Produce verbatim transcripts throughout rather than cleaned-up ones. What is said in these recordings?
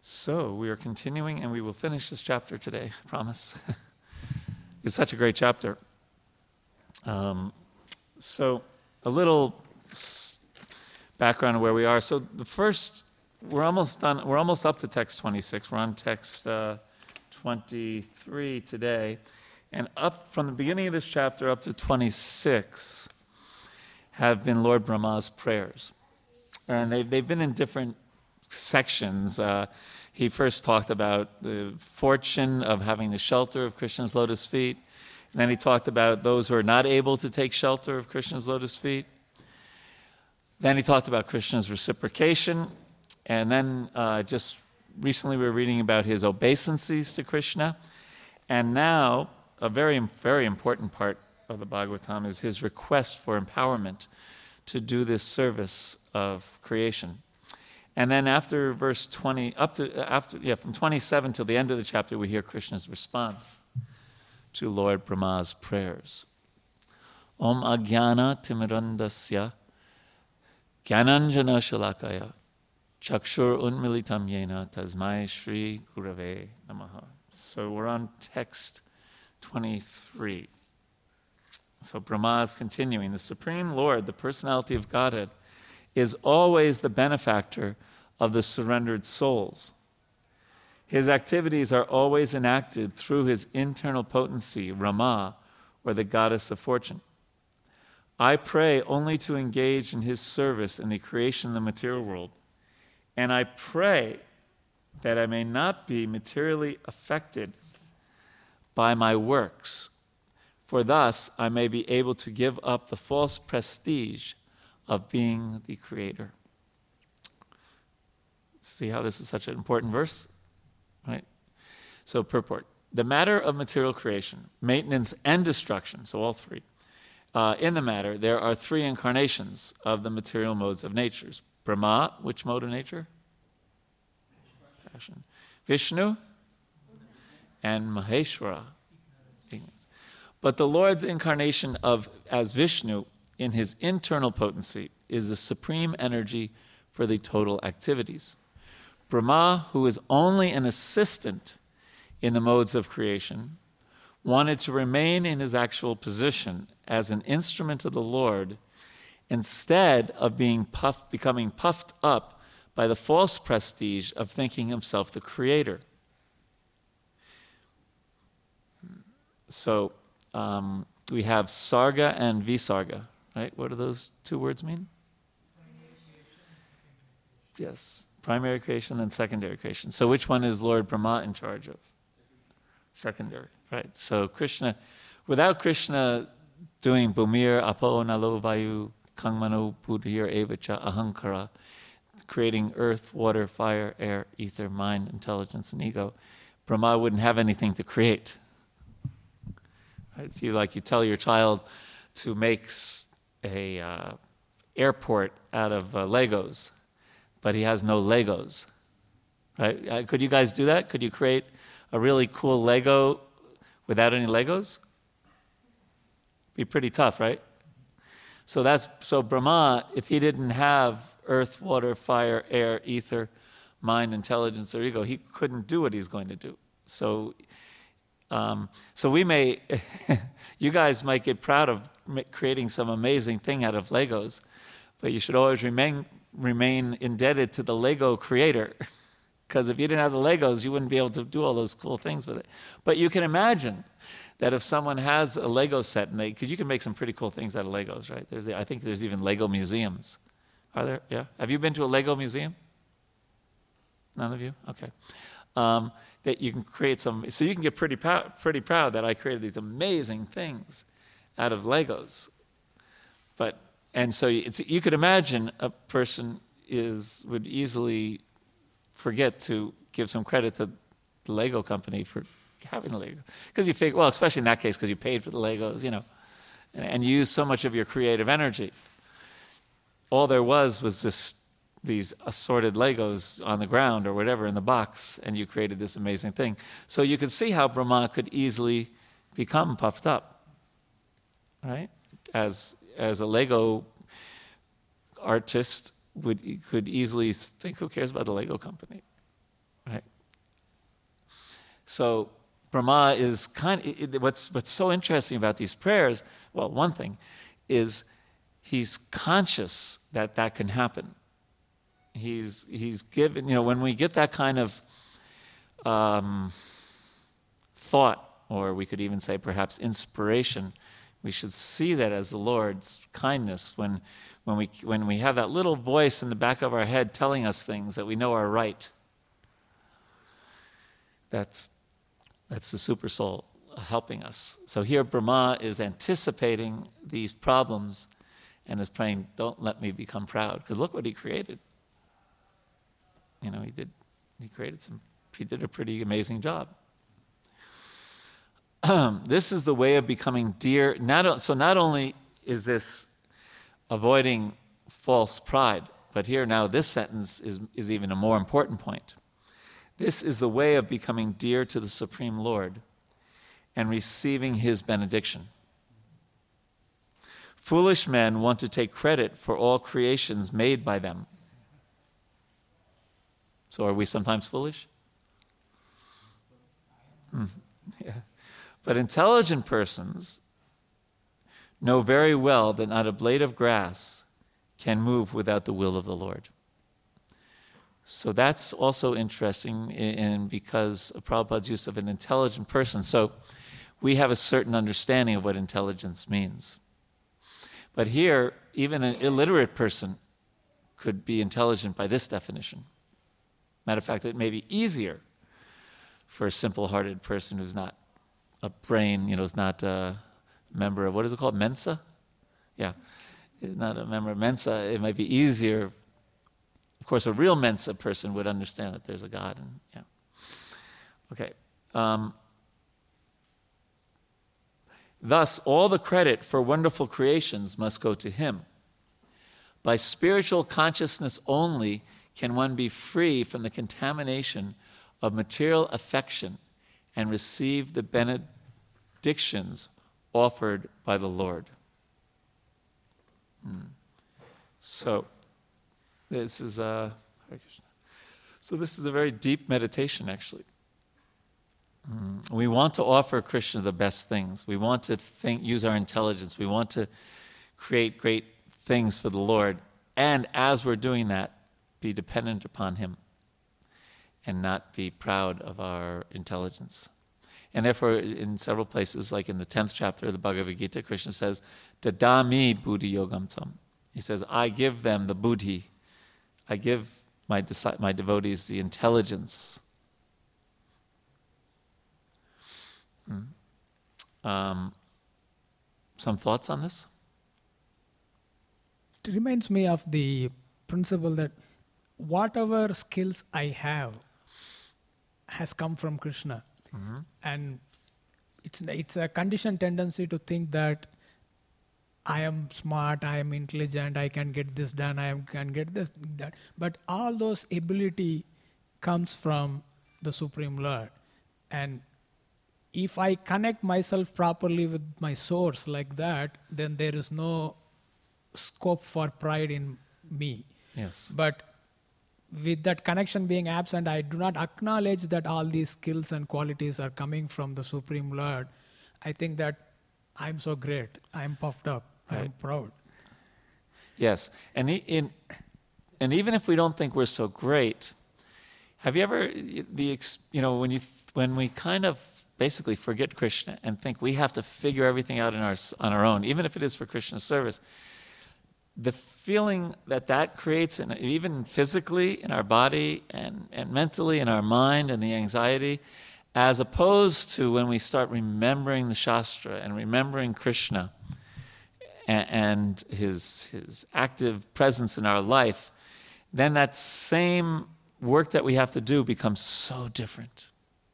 So we are continuing, and we will finish this chapter today, I promise. It's such a great chapter. Um, so a little s- background of where we are. So the first, we're almost done. We're almost up to text twenty-six. We're on text uh, twenty-three today, and up from the beginning of this chapter up to twenty-six have been Lord Brahma's prayers, and they've they've been in different sections. Uh, he first talked about the fortune of having the shelter of Krishna's lotus feet. And then he talked about those who are not able to take shelter of Krishna's lotus feet. Then he talked about Krishna's reciprocation. And then uh, just recently we were reading about his obeisances to Krishna. And now a very, very important part of the Bhagavatam is his request for empowerment to do this service of creation. And then after verse twenty, up to after yeah, from twenty-seven till the end of the chapter, we hear Krishna's response to Lord Brahma's prayers. Om Ajnana Timirandasya Gyananjana Shalakaya Chakshur Unmilitam Yena Tasmai Shri Gurave Namaha. So we're on text twenty-three. So Brahma is continuing. The Supreme Lord, the personality of Godhead, is always the benefactor of the surrendered souls. His activities are always enacted through his internal potency, Rama, or the goddess of fortune. I pray only to engage in his service in the creation of the material world, and I pray that I may not be materially affected by my works, for thus I may be able to give up the false prestige of being the creator. See how this is such an important verse? Right? So purport. The matter of material creation, maintenance, and destruction, so all three. Uh, in the matter, there are three incarnations of the material modes of natures. Brahma, which mode of nature? Passion. Vishnu and Maheshwara. But the Lord's incarnation of as Vishnu in his internal potency is the supreme energy for the total activities. Brahma, who is only an assistant in the modes of creation, wanted to remain in his actual position as an instrument of the Lord instead of being puffed, becoming puffed up by the false prestige of thinking himself the creator. So um, we have Sarga and Visarga. Right? What do those two words mean? Yes, primary creation and secondary creation. So which one is Lord Brahma in charge of? Secondary, right? So Krishna, without Krishna doing Bhumir, Apo, Nalo, Vayu, Kangmano, Budhir, Evacha, Ahankara, creating earth, water, fire, air, ether, mind, intelligence, and ego, Brahma wouldn't have anything to create. Right? You like you tell your child to make a uh, airport out of uh, Legos, but he has no Legos, right? Uh, could you guys do that? Could you create a really cool Lego without any Legos? Be pretty tough, right? So that's so Brahma, if he didn't have earth, water, fire, air, ether, mind, intelligence, or ego, he couldn't do what he's going to do. So Um, so we may, you guys might get proud of creating some amazing thing out of Legos, but you should always remain remain indebted to the Lego creator, because if you didn't have the Legos, you wouldn't be able to do all those cool things with it. But you can imagine that if someone has a Lego set, and they, because you can make some pretty cool things out of Legos, right? There's, I think there's even Lego museums. Are there? Yeah. Have you been to a Lego museum? None of you? Okay. Um, that you can create some, so you can get pretty proud, pretty proud that I created these amazing things out of Legos. But, and so it's, you could imagine a person is, would easily forget to give some credit to the Lego company for having the Lego. Because you figure, well, especially in that case, because you paid for the Legos, you know, and, and you use so much of your creative energy. All there was was this these assorted Legos on the ground or whatever in the box, and you created this amazing thing. So you could see how Brahma could easily become puffed up, right? As as a Lego artist would could easily think, who cares about the Lego company? right? So Brahma is kind of, it, what's, what's so interesting about these prayers, well, one thing is he's conscious that that can happen. He's, he's given, you know, when we get that kind of um, thought, or we could even say perhaps inspiration, we should see that as the Lord's kindness when, when, we, when we have that little voice in the back of our head telling us things that we know are right. That's, that's the super soul helping us. So here Brahma is anticipating these problems and is praying, don't let me become proud. Because look what he created. You know, he did, he created some, he did a pretty amazing job. This is the way of becoming dear. Not, so not only is this avoiding false pride, but here now this sentence is, is even a more important point. This is the way of becoming dear to the Supreme Lord and receiving his benediction. Foolish men want to take credit for all creations made by them. So are we sometimes foolish? Mm, yeah. But intelligent persons know very well that not a blade of grass can move without the will of the Lord. So that's also interesting in, in because of Prabhupada's use of an intelligent person. So we have a certain understanding of what intelligence means. But here, even an illiterate person could be intelligent by this definition. Matter of fact, it may be easier for a simple-hearted person who's not a brain, you know, is not a member of, what is it called, Mensa? Yeah, not a member of Mensa. It might be easier. Of course, a real Mensa person would understand that there's a God. And yeah. Okay. Um, Thus, all the credit for wonderful creations must go to him. By spiritual consciousness only can one be free from the contamination of material affection and receive the benedictions offered by the Lord. Hmm. So, this is a so this is a very deep meditation, actually. Mm. We want to offer Krishna the best things. We want to think, use our intelligence. We want to create great things for the Lord. And as we're doing that, be dependent upon him and not be proud of our intelligence. And therefore, in several places, like in the tenth chapter of the Bhagavad Gita, Krishna says, Dadami buddhi yogam tam. He says, I give them the buddhi. I give my, my devotees the intelligence. Hmm. Um, some thoughts on this? It reminds me of the principle that whatever skills I have has come from Krishna. Mm-hmm. And it's it's a conditioned tendency to think that I am smart, I am intelligent, I can get this done, I can get this that. But all those ability comes from the Supreme Lord. And if I connect myself properly with my source like that, then there is no scope for pride in me. Yes. But with that connection being absent, I do not acknowledge that all these skills and qualities are coming from the Supreme Lord. I think that I'm so great. I'm puffed up. Right. I'm proud. Yes. And in, and even if we don't think we're so great, have you ever, the you know, when you when we kind of basically forget Krishna and think we have to figure everything out in our, on our own, even if it is for Krishna's service, the feeling that that creates, in, even physically in our body and, and mentally in our mind, and the anxiety, as opposed to when we start remembering the Shastra and remembering Krishna and, and his, his active presence in our life, then that same work that we have to do becomes so different.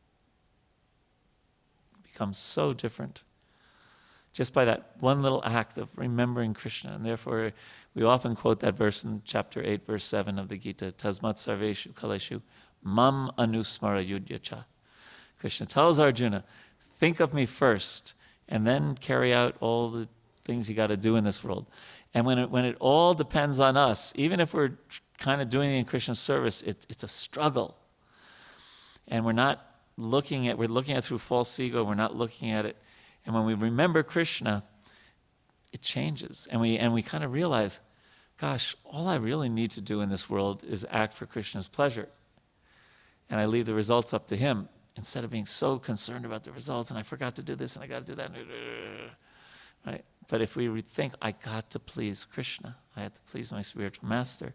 It becomes so different. Just by that one little act of remembering Krishna. And therefore, we often quote that verse in chapter eight, verse seven of the Gita, Tasmat sarveshu kaleshu mam anusmara yudyacha. Krishna tells Arjuna, think of me first, and then carry out all the things you got to do in this world. And when it, when it all depends on us, even if we're kind of doing it in Krishna's service, it, it's a struggle. and we're not looking at, we're looking at it through false ego, we're not looking at it. And when we remember Krishna, it changes. And we and we kind of realize, gosh, all I really need to do in this world is act for Krishna's pleasure. And I leave the results up to him instead of being so concerned about the results and I forgot to do this and I got to do that. Right? But if we think, I got to please Krishna, I have to please my spiritual master,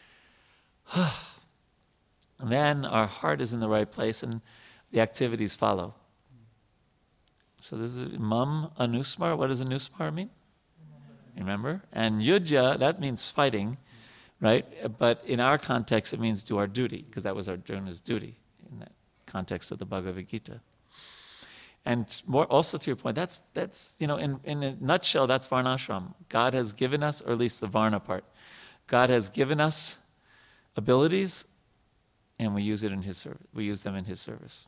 then our heart is in the right place and the activities follow. So this is Mam Anusmar. What does Anusmar mean? Remember? And Yudhya, that means fighting, right? But in our context, it means do our duty, because that was Arjuna's duty in that context of the Bhagavad Gita. And more, also to your point, that's, that's you know, in, in a nutshell, that's Varnashram. God has given us, or at least the Varna part, God has given us abilities, and we use it in His service. We use them in His service.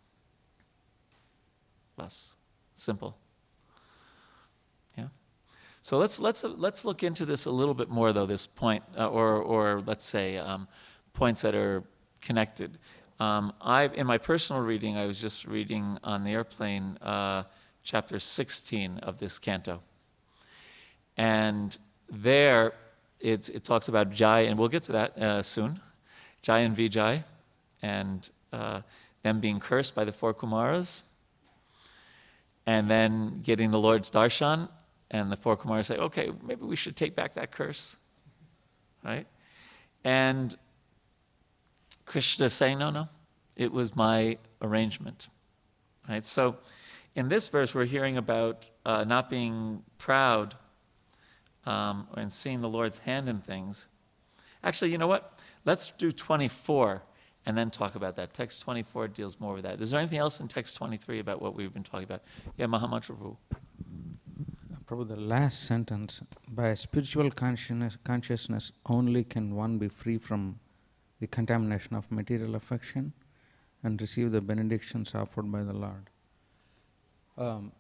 Less simple. Yeah. So let's let's uh, let's look into this a little bit more, though. This point, uh, or or let's say um, points that are connected. Um, I, in my personal reading, I was just reading on the airplane uh, chapter sixteen of this canto, and there it's, it talks about Jai, and we'll get to that uh, soon. Jai and Vijay, and uh, them being cursed by the four Kumaras, and then getting the Lord's darshan, and the four Kumaras say, okay, maybe we should take back that curse, right? And Krishna is saying, no, no, it was my arrangement, right? So in this verse, we're hearing about uh, not being proud um, and seeing the Lord's hand in things. Actually, you know what? Let's do twenty-four and then talk about that. Text twenty-four deals more with that. Is there anything else in text twenty-three about what we've been talking about? Yeah, Mahamantra Prabhu. Prabhu, the last sentence, by spiritual consciousness, consciousness only can one be free from the contamination of material affection and receive the benedictions offered by the Lord. Um,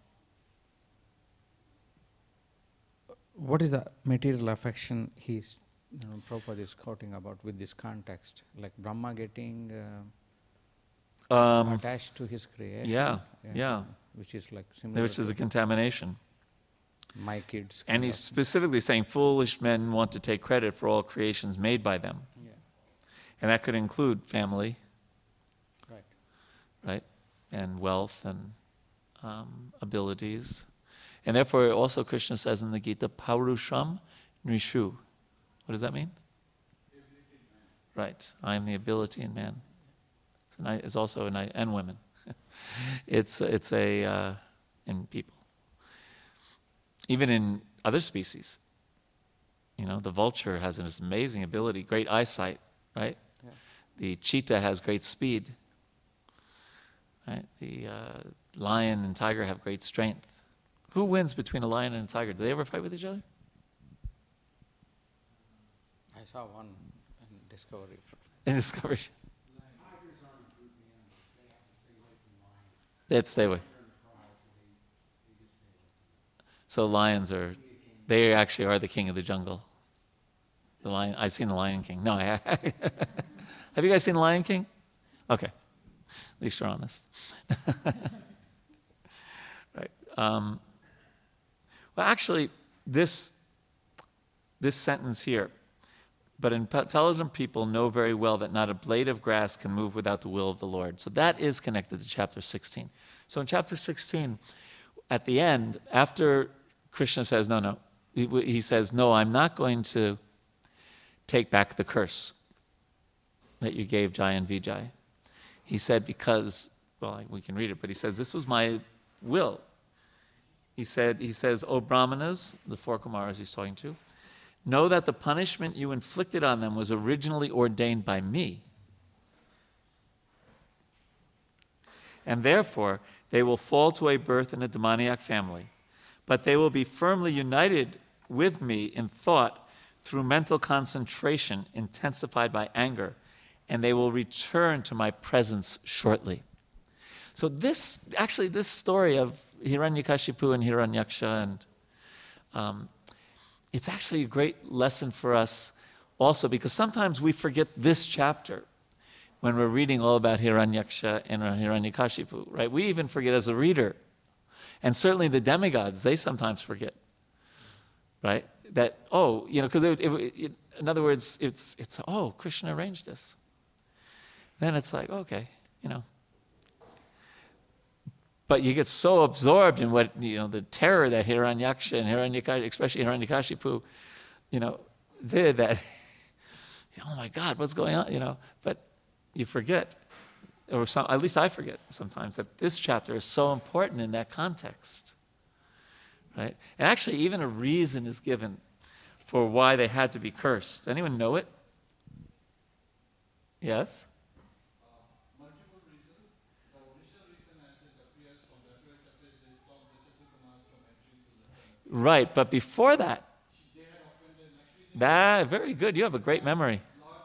what is the material affection he's, you know, Prabhupada is quoting about with this context? Like Brahma getting uh, Um, attached to his creation? yeah, yeah. Which is like similar Which is a to contamination. my kids. And kind he's of- specifically saying foolish men want to take credit for all creations made by them. Yeah. And that could include family, Right. right? And wealth and um, abilities. And therefore, also Krishna says in the Gita, Paurusham Nrishu. What does that mean? Right. I am the ability in man. It's, an, it's also an, and women. it's it's a uh, in people. Even in other species, you know, the vulture has this amazing ability, great eyesight, right? Yeah. The cheetah has great speed, right? The uh, lion and tiger have great strength. Who wins between a lion and a tiger? Do they ever fight with each other? I saw one in Discovery. In Discovery. They have to stay away. So lions are, they actually are the king of the jungle. The lion, I've seen the Lion King. No, I have you guys seen the Lion King? Okay, at least you're honest. Right. Um, well, actually, this this sentence here, but intelligent people know very well that not a blade of grass can move without the will of the Lord. So that is connected to chapter sixteen. So in chapter sixteen, at the end, after Krishna says, no, no, he, he says, no, I'm not going to take back the curse that you gave Jai and Vijay. He said, because, well, we can read it, but he says, this was my will. He said, he says, O Brahmanas, the four Kumaras he's talking to, know that the punishment you inflicted on them was originally ordained by me. And therefore, they will fall to a birth in a demoniac family. But they will be firmly united with me in thought through mental concentration intensified by anger, and they will return to my presence shortly. So this, actually, this story of Hiranyakashipu and Hiranyaksha, and um, it's actually a great lesson for us also, because sometimes we forget this chapter. when we're reading all about Hiranyaksha and Hiranyakashipu, right? We even forget as a reader. And certainly the demigods, they sometimes forget, right? That, oh, you know, because it, it, it, in other words, it's, it's, oh, Krishna arranged this. Then it's like, okay, you know. But you get so absorbed in what, you know, the terror that Hiranyaksha and Hiranyakashipu, especially Hiranyakashipu, you know, did that, oh my God, what's going on, you know? But you forget, or some, at least I forget sometimes, that this chapter is so important in that context, right? And actually, even a reason is given for why they had to be cursed. Anyone know it? Yes? Right, but before that, that very good. You have a great memory.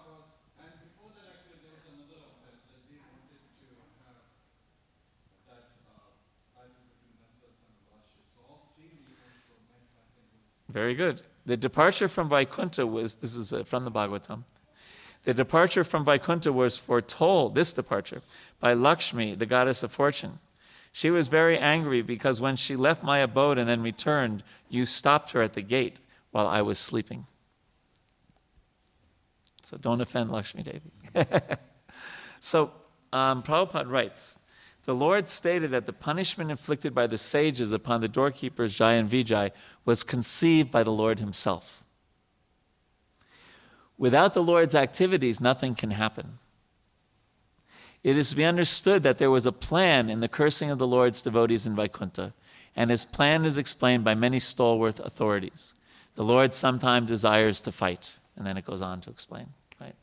Very good. The departure from Vaikuntha was, this is uh, from the Bhagavatam, the departure from Vaikuntha was foretold, this departure, by Lakshmi, the goddess of fortune. She was very angry because when she left my abode and then returned, you stopped her at the gate while I was sleeping. So don't offend Lakshmi Devi. So um, Prabhupada writes, the Lord stated that the punishment inflicted by the sages upon the doorkeepers Jai and Vijay was conceived by the Lord himself. Without the Lord's activities, nothing can happen. It is to be understood that there was a plan in the cursing of the Lord's devotees in Vaikuntha, and his plan is explained by many stalwart authorities. The Lord sometimes desires to fight, and then it goes on to explain, right?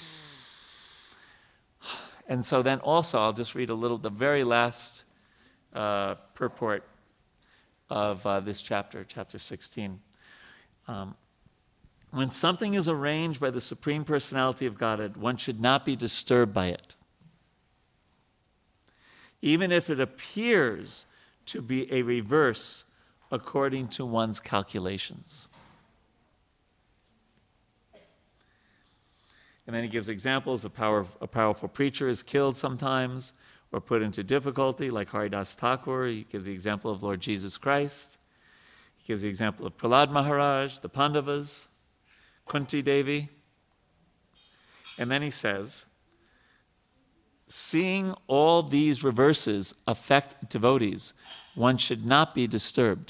And so then also, I'll just read a little, the very last uh, purport of uh, this chapter, chapter sixteen. Um, when something is arranged by the Supreme Personality of Godhead, one should not be disturbed by it, even if it appears to be a reverse according to one's calculations. And then he gives examples. A, power, a powerful preacher is killed sometimes or put into difficulty, like Haridas Thakur. He gives the example of Lord Jesus Christ. He gives the example of Prahlad Maharaj, the Pandavas, Kunti Devi. And then he says, seeing all these reverses affect devotees, one should not be disturbed.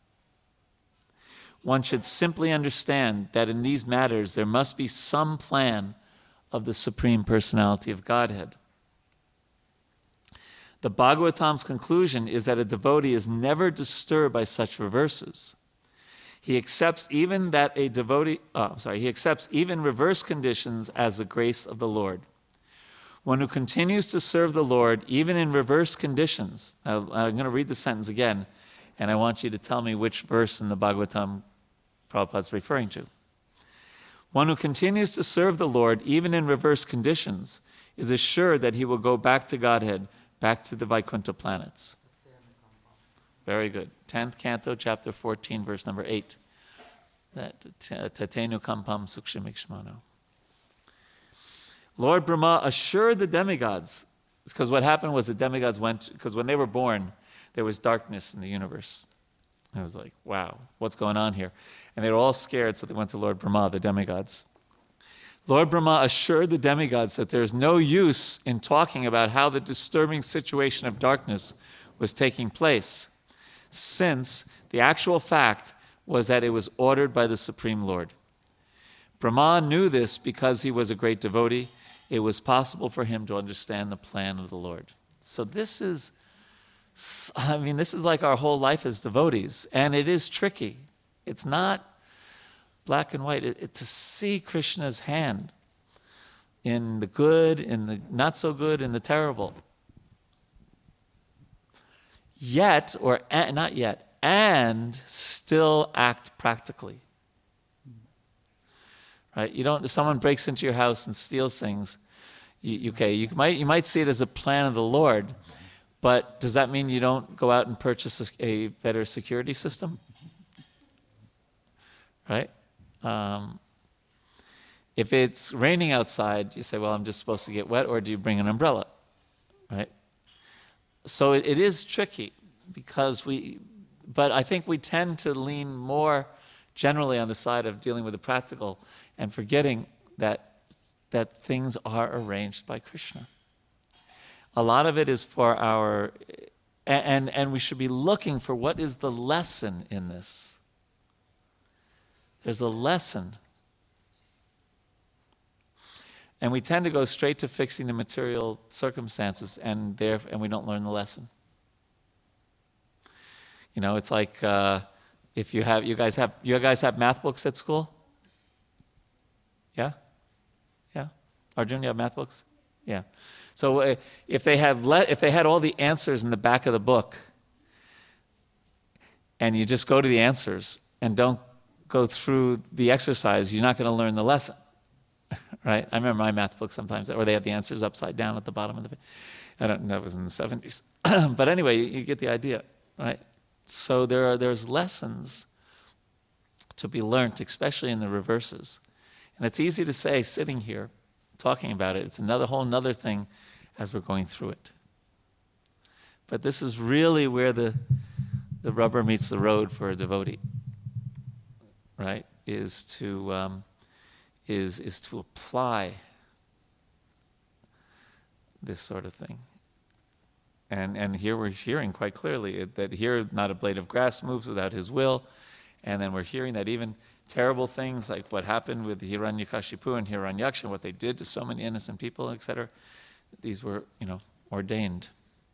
One should simply understand that in these matters there must be some plan of the Supreme Personality of Godhead. The Bhagavatam's conclusion is that a devotee is never disturbed by such reverses. He accepts even that a devotee, oh, sorry, he accepts even reverse conditions as the grace of the Lord. One who continues to serve the Lord, even in reverse conditions. Now, I'm going to read the sentence again, and I want you to tell me which verse in the Bhagavatam Prabhupada's referring to. One who continues to serve the Lord, even in reverse conditions, is assured that he will go back to Godhead, back to the Vaikuntha planets. Very good. tenth canto, chapter fourteen, verse number eight. Tatenu kampam sukshimikshmano. Lord Brahma assured the demigods, because what happened was the demigods went, because when they were born, there was darkness in the universe. And it was like, wow, what's going on here? And they were all scared, so they went to Lord Brahma, the demigods. Lord Brahma assured the demigods that there's no use in talking about how the disturbing situation of darkness was taking place, since the actual fact was that it was ordered by the Supreme Lord. Brahma knew this because he was a great devotee. It was possible for him to understand the plan of the Lord. So this is, I mean, this is like our whole life as devotees, and it is tricky. It's not black and white. It, it, to see Krishna's hand in the good, in the not so good, in the terrible. Yet, or a, not yet, and still act practically. Right? You don't. If someone breaks into your house and steals things, you, you, okay, you might you might see it as a plan of the Lord, but does that mean you don't go out and purchase a, a better security system? Right? Um, If it's raining outside, you say, well, I'm just supposed to get wet, or do you bring an umbrella, right? So it, it is tricky because we, but I think we tend to lean more generally on the side of dealing with the practical and forgetting that that things are arranged by Krishna. A lot of it is for our, and, and we should be looking for what is the lesson in this. There's a lesson. And we tend to go straight to fixing the material circumstances, and there, and we don't learn the lesson. You know, it's like uh, if you have, you guys have, you guys have math books at school? Yeah? Yeah? Arjun, you have math books? Yeah. So uh, if they had le- if they had all the answers in the back of the book, and you just go to the answers and don't go through the exercise, you're not going to learn the lesson, right? I remember my math book sometimes, or they had the answers upside down at the bottom of the. I don't know, it was in the seventies, but anyway, you, you get the idea, right? So there are there's lessons to be learned, especially in the reverses, and it's easy to say sitting here, talking about it. It's another whole another thing as we're going through it. But this is really where the the rubber meets the road for a devotee, right? Is to um, is is to apply this sort of thing. And and here we're hearing quite clearly that here not a blade of grass moves without his will, and then we're hearing that even terrible things like what happened with Hiranyakashipu and Hiranyaksha, and what they did to so many innocent people, et cetera, these were, you know, ordained.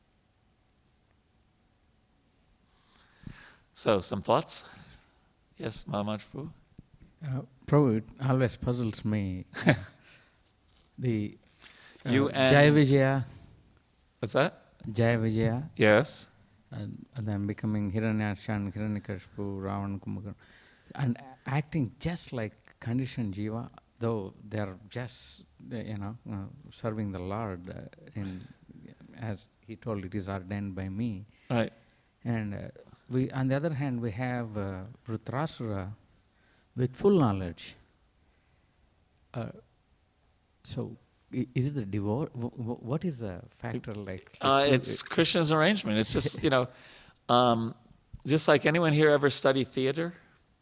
So, some thoughts? Yes, Maharaj Prabhu? Uh, Prabhu, it always puzzles me. Uh, the uh, You and- Jaya Vijaya, What's that? Jaya Vijaya, Yes. and, and then becoming Hiranyaksha and Hiranyakashipu, Ravan, Kumbhakarna, and a- acting just like conditioned jiva, though they're just, uh, you know, uh, serving the Lord. Uh, in, as he told, it is ordained by me. Right. And uh, we, on the other hand, we have uh, Vritrasura with full knowledge. Uh, so, i- is it the devote? W- w- what is the factor like? Uh, it's Krishna's arrangement. It's just, you know, um, just like anyone here ever study theater?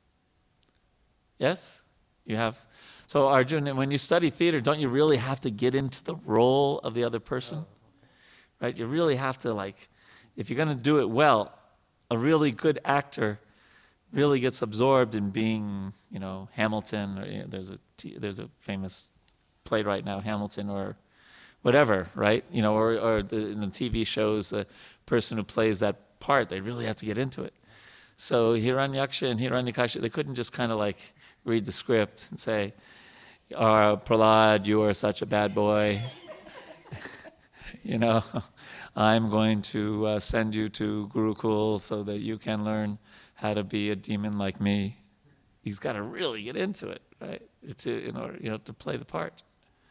Yes? You have. So Arjun, when you study theater, don't you really have to get into the role of the other person? Right? You really have to, like, if you're going to do it well, a really good actor really gets absorbed in being, you know, Hamilton, or you know, there's a t- there's a famous play right now, Hamilton, or whatever, right? You know, or, or the, in the T V shows, the person who plays that part, they really have to get into it. So Hiranyaksha and Hiranyakashipu, they couldn't just kind of like read the script and say, oh, Prahlad, you are such a bad boy. You know, I'm going to uh, send you to Gurukul so that you can learn how to be a demon like me. He's got to really get into it, right? To, in order, you know, to play the part.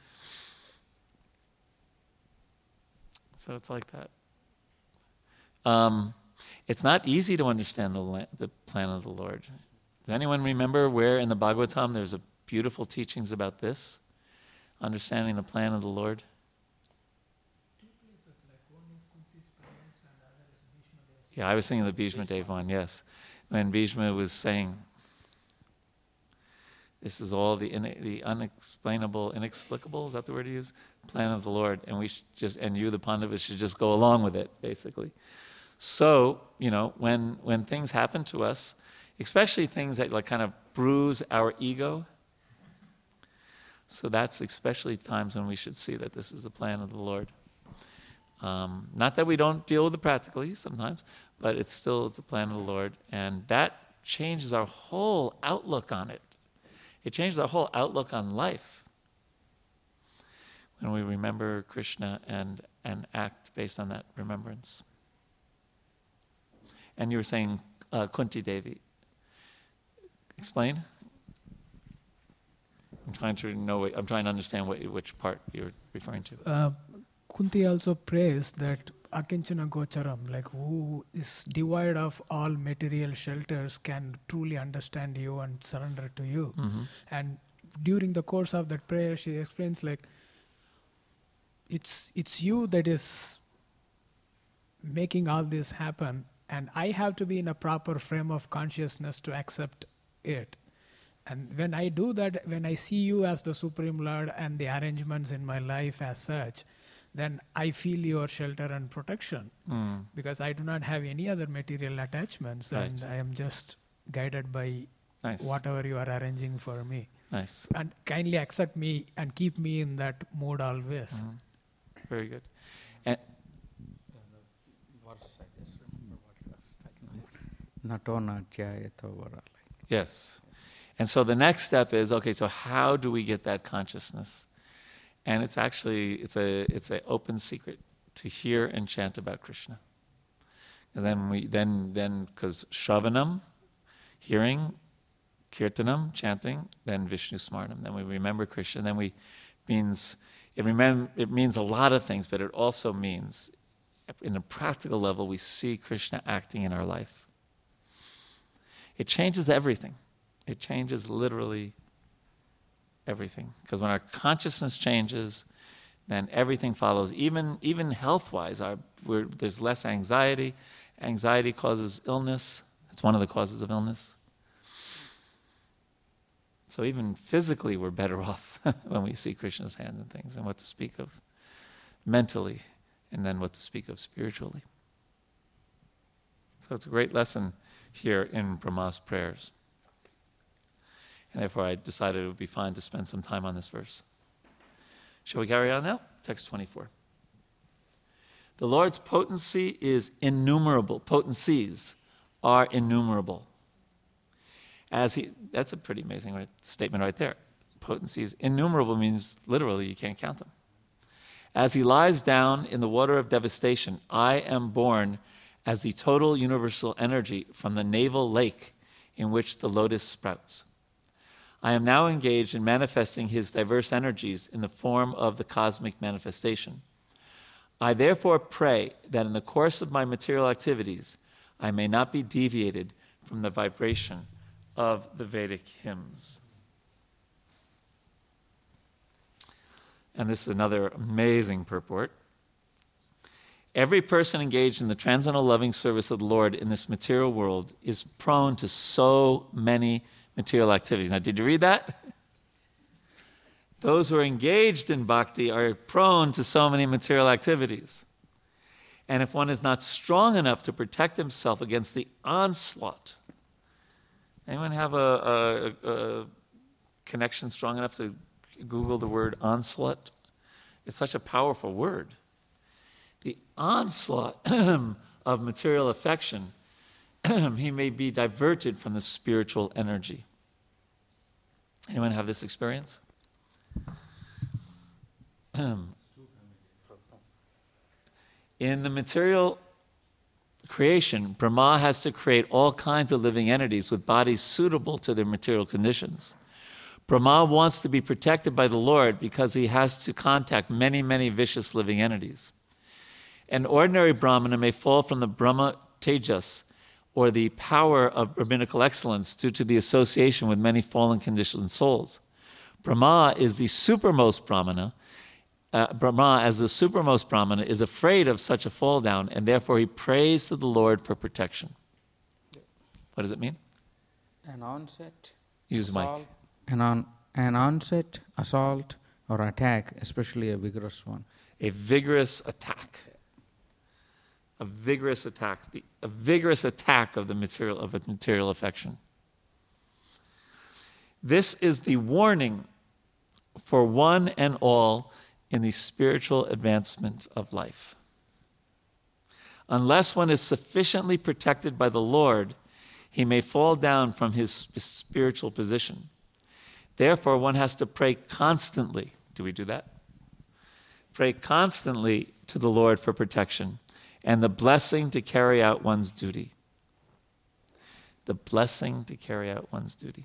So it's like that. Um, it's not easy to understand the la- the plan of the Lord. Does anyone remember where in the Bhagavatam there's a beautiful teachings about this? Understanding the plan of the Lord? Yeah, I was thinking the Bhishma Dev one, yes. When Bhishma was saying, this is all the in, the unexplainable, inexplicable, is that the word to use? Plan of the Lord, and we should just, and you, the Pandavas, should just go along with it, basically. So, you know, when when things happen to us, especially things that like kind of bruise our ego, so that's especially times when we should see that this is the plan of the Lord. Um, not that we don't deal with it practically sometimes, but it's still it's the plan of the Lord, and that changes our whole outlook on it. It changes our whole outlook on life when we remember Krishna and and act based on that remembrance. And you were saying uh, Kunti Devi. Explain. I'm trying to know. I'm trying to understand what, which part you're referring to. Uh, Kunti also prays that Akinchana Gocharam, like who is devoid of all material shelters, can truly understand you and surrender to you. Mm-hmm. And during the course of that prayer, she explains like, it's it's you that is making all this happen, and I have to be in a proper frame of consciousness to accept it. And when I do that, when I see you as the Supreme Lord and the arrangements in my life as such, then I feel your shelter and protection, Mm. because I do not have any other material attachments, Right. and I am just guided by Nice. whatever you are arranging for me. Nice. And kindly accept me and keep me in that mood always. Mhm. Very good. And Nato natyayato vara. yes. And so the next step is, okay, so how do we get that consciousness? And it's actually, it's a it's an open secret to hear and chant about Krishna. And then we then then because Shravanam, hearing, Kirtanam, chanting, then Vishnu Smarnam. Then we remember Krishna. Then we means it remem- it means a lot of things, but it also means, in a practical level, we see Krishna acting in our life. It changes everything. It changes literally everything. Because when our consciousness changes, then everything follows. Even even health-wise, our, we're, there's less anxiety. Anxiety causes illness. It's one of the causes of illness. So even physically, we're better off when we see Krishna's hand in things, and what to speak of mentally, and then what to speak of spiritually. So it's a great lesson here in Brahma's prayers. And therefore I decided it would be fine to spend some time on this verse. Shall we carry on now? Text twenty-four. The Lord's potency is innumerable. Potencies are innumerable. As he, that's a pretty amazing right, statement right there. Potencies, innumerable means literally you can't count them. As he lies down in the water of devastation, I am born as the total universal energy from the navel lake in which the lotus sprouts. I am now engaged in manifesting his diverse energies in the form of the cosmic manifestation. I therefore pray that in the course of my material activities, I may not be deviated from the vibration of the Vedic hymns. And this is another amazing purport. Every person engaged in the transcendental loving service of the Lord in this material world is prone to so many material activities. Now, did you read that? Those who are engaged in bhakti are prone to so many material activities. And if one is not strong enough to protect himself against the onslaught, anyone have a, a, a connection strong enough to Google the word onslaught? It's such a powerful word. The onslaught of material affection, he may be diverted from the spiritual energy. Anyone have this experience? In the material creation, Brahma has to create all kinds of living entities with bodies suitable to their material conditions. Brahma wants to be protected by the Lord because he has to contact many, many vicious living entities. An ordinary Brahmana may fall from the Brahma Tejas, or the power of rabbinical excellence, due to the association with many fallen conditioned souls. Brahma is the supermost Brahmana. Uh, Brahma, as the supermost Brahmana, is afraid of such a fall down, and therefore he prays to the Lord for protection. What does it mean? An onset, Use the mic. assault, an, on, an onset, assault, or attack, especially a vigorous one. A vigorous attack. A vigorous attack. The, a vigorous attack of the material of a material affection. This is the warning for one and all in the spiritual advancement of life. Unless one is sufficiently protected by the Lord, he may fall down from his spiritual position. Therefore, one has to pray constantly. Do we do that? Pray constantly to the Lord for protection and the blessing to carry out one's duty. The blessing to carry out one's duty.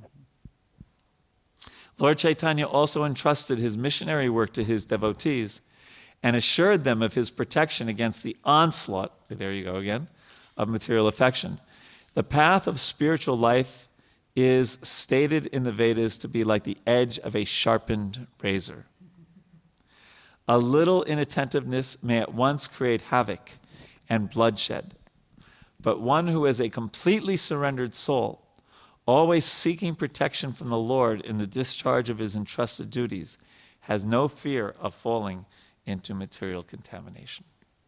Lord Chaitanya also entrusted his missionary work to his devotees and assured them of his protection against the onslaught, there you go again, of material affection. The path of spiritual life is stated in the Vedas to be like the edge of a sharpened razor. A little inattentiveness may at once create havoc and bloodshed, but one who is a completely surrendered soul, always seeking protection from the Lord in the discharge of his entrusted duties, has no fear of falling into material contamination.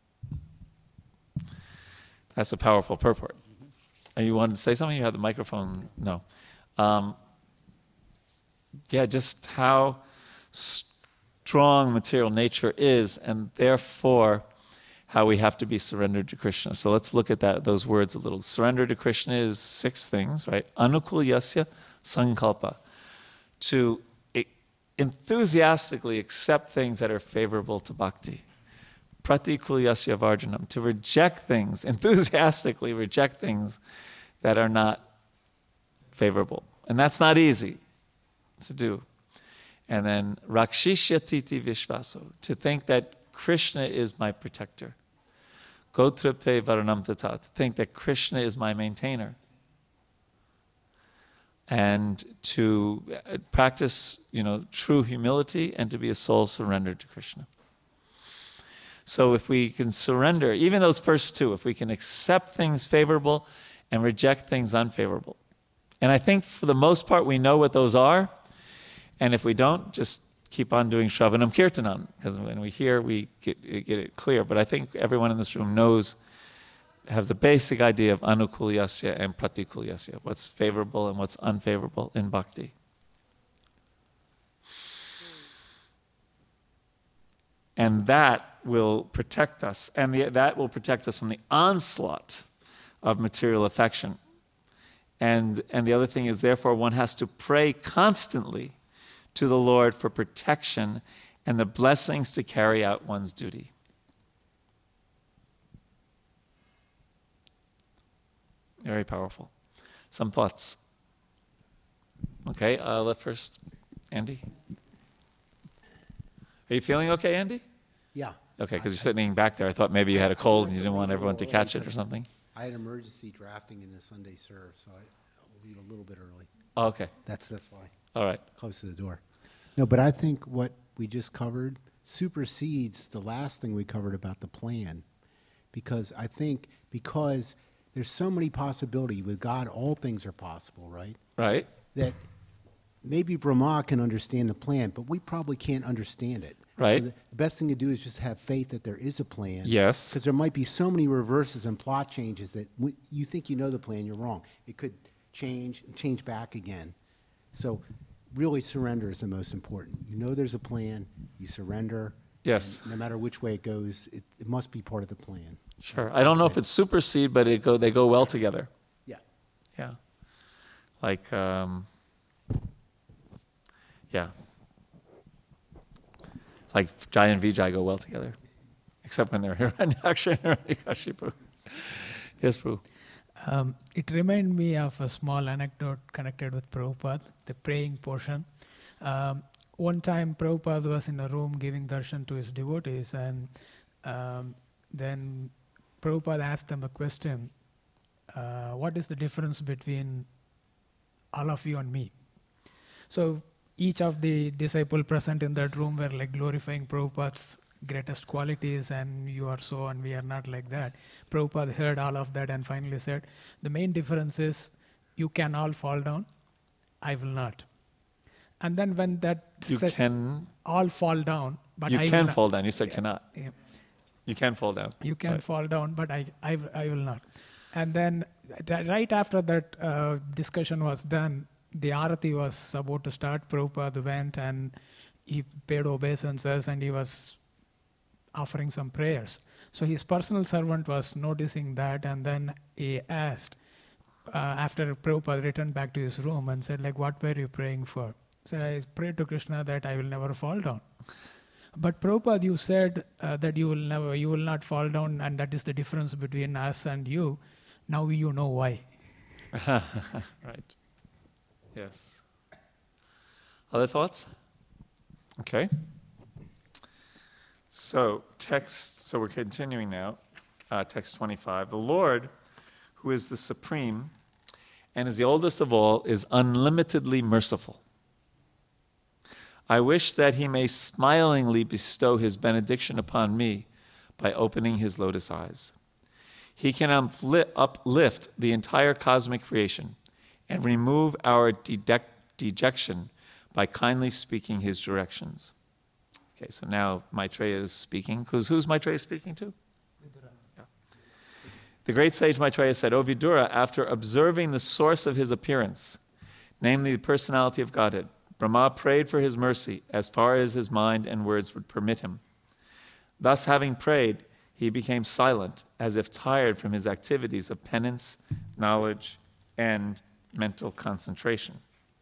That's a powerful purport. And you wanted to say something? You had the microphone? No. Um, yeah, just how strong material nature is, and therefore how we have to be surrendered to Krishna. So let's look at that those words a little. Surrender to Krishna is six things, right? Anukulyasya sankalpa. To enthusiastically accept things that are favorable to bhakti. Pratikulyasya varjanam. To reject things, enthusiastically reject things that are not favorable. And that's not easy to do. And then rakshishyatiti vishvaso. To think that Krishna is my protector. Gotripte varanam tata. To think that Krishna is my maintainer. And to practice, you know, true humility and to be a soul surrendered to Krishna. So if we can surrender, even those first two, if we can accept things favorable and reject things unfavorable. And I think for the most part we know what those are. And if we don't, just keep on doing Shravanam Kirtanam. Because when we hear, we get, get it clear. But I think everyone in this room knows, have the basic idea of Anukulyasya and Pratikulyasya. What's favorable and what's unfavorable in bhakti. And that will protect us. And the, that will protect us from the onslaught of material affection. And, and the other thing is, therefore, one has to pray constantly to the Lord for protection and the blessings to carry out one's duty. Very powerful. Some thoughts? Okay, uh, let first, Andy. Are you feeling okay, Andy? Yeah. Okay, because you're sitting back there. I thought maybe you had a cold and you didn't want everyone to catch it or something. I had emergency drafting in the Sunday serve, so I, I'll leave a little bit early. Oh, okay, That's that's why. all right. Close to the door. No, but I think what we just covered supersedes the last thing we covered about the plan, because I think because there's so many possibilities with God, all things are possible, right? Right? That maybe Brahma can understand the plan, but we probably can't understand it. Right. So the, the best thing to do is just have faith that there is a plan. Yes. Because there might be so many reverses and plot changes that w- you think you know the plan, you're wrong. It could change and change back again. So really surrender is the most important. You know there's a plan, you surrender. Yes. and No matter which way it goes, it, it must be part of the plan. Sure. I don't know if it's supersede, but it go, they go well together. Yeah. Yeah. Like, um, yeah. Like Jai and Vijay go well together. Except when they're Hiranyaksha and Hiranyakashipu. Yes, Prabhu. Um, it reminded me of a small anecdote connected with Prabhupada, the praying portion. Um, one time Prabhupada was in a room giving darshan to his devotees, and um, then Prabhupada asked them a question, uh, what is the difference between all of you and me? So each of the disciples present in that room were like glorifying Prabhupada's greatest qualities, and you are so and we are not like that. Prabhupada heard all of that and finally said, the main difference is you can all fall down, I will not. And then when that You said, can, all fall down, but you I can will fall down. You said cannot. not. Yeah. You can fall down. You can Right. fall down, but I, I, I will not. And then ri- right after that uh, discussion was done, the arati was about to start. Prabhupada went and he paid obeisances and he was offering some prayers. So his personal servant was noticing that, and then he asked, uh, after Prabhupada returned back to his room and said, like, what were you praying for? So I prayed to Krishna that I will never fall down. But Prabhupada, you said uh, that you will never, you will not fall down, and that is the difference between us and you. Now you know why. Right. Yes. Other thoughts? Okay. So, text, so we're continuing now. Uh, text twenty-five. The Lord, who is the supreme and is the oldest of all, is unlimitedly merciful. I wish that he may smilingly bestow his benediction upon me by opening his lotus eyes. He can uplift the entire cosmic creation and remove our deject- dejection by kindly speaking his directions. Okay, so now Maitreya is speaking, because who's Maitreya speaking to? Yeah. The great sage Maitreya said, O Vidura, after observing the source of his appearance, namely the personality of Godhead, Brahma prayed for his mercy as far as his mind and words would permit him. Thus, having prayed, he became silent, as if tired from his activities of penance, knowledge, and mental concentration.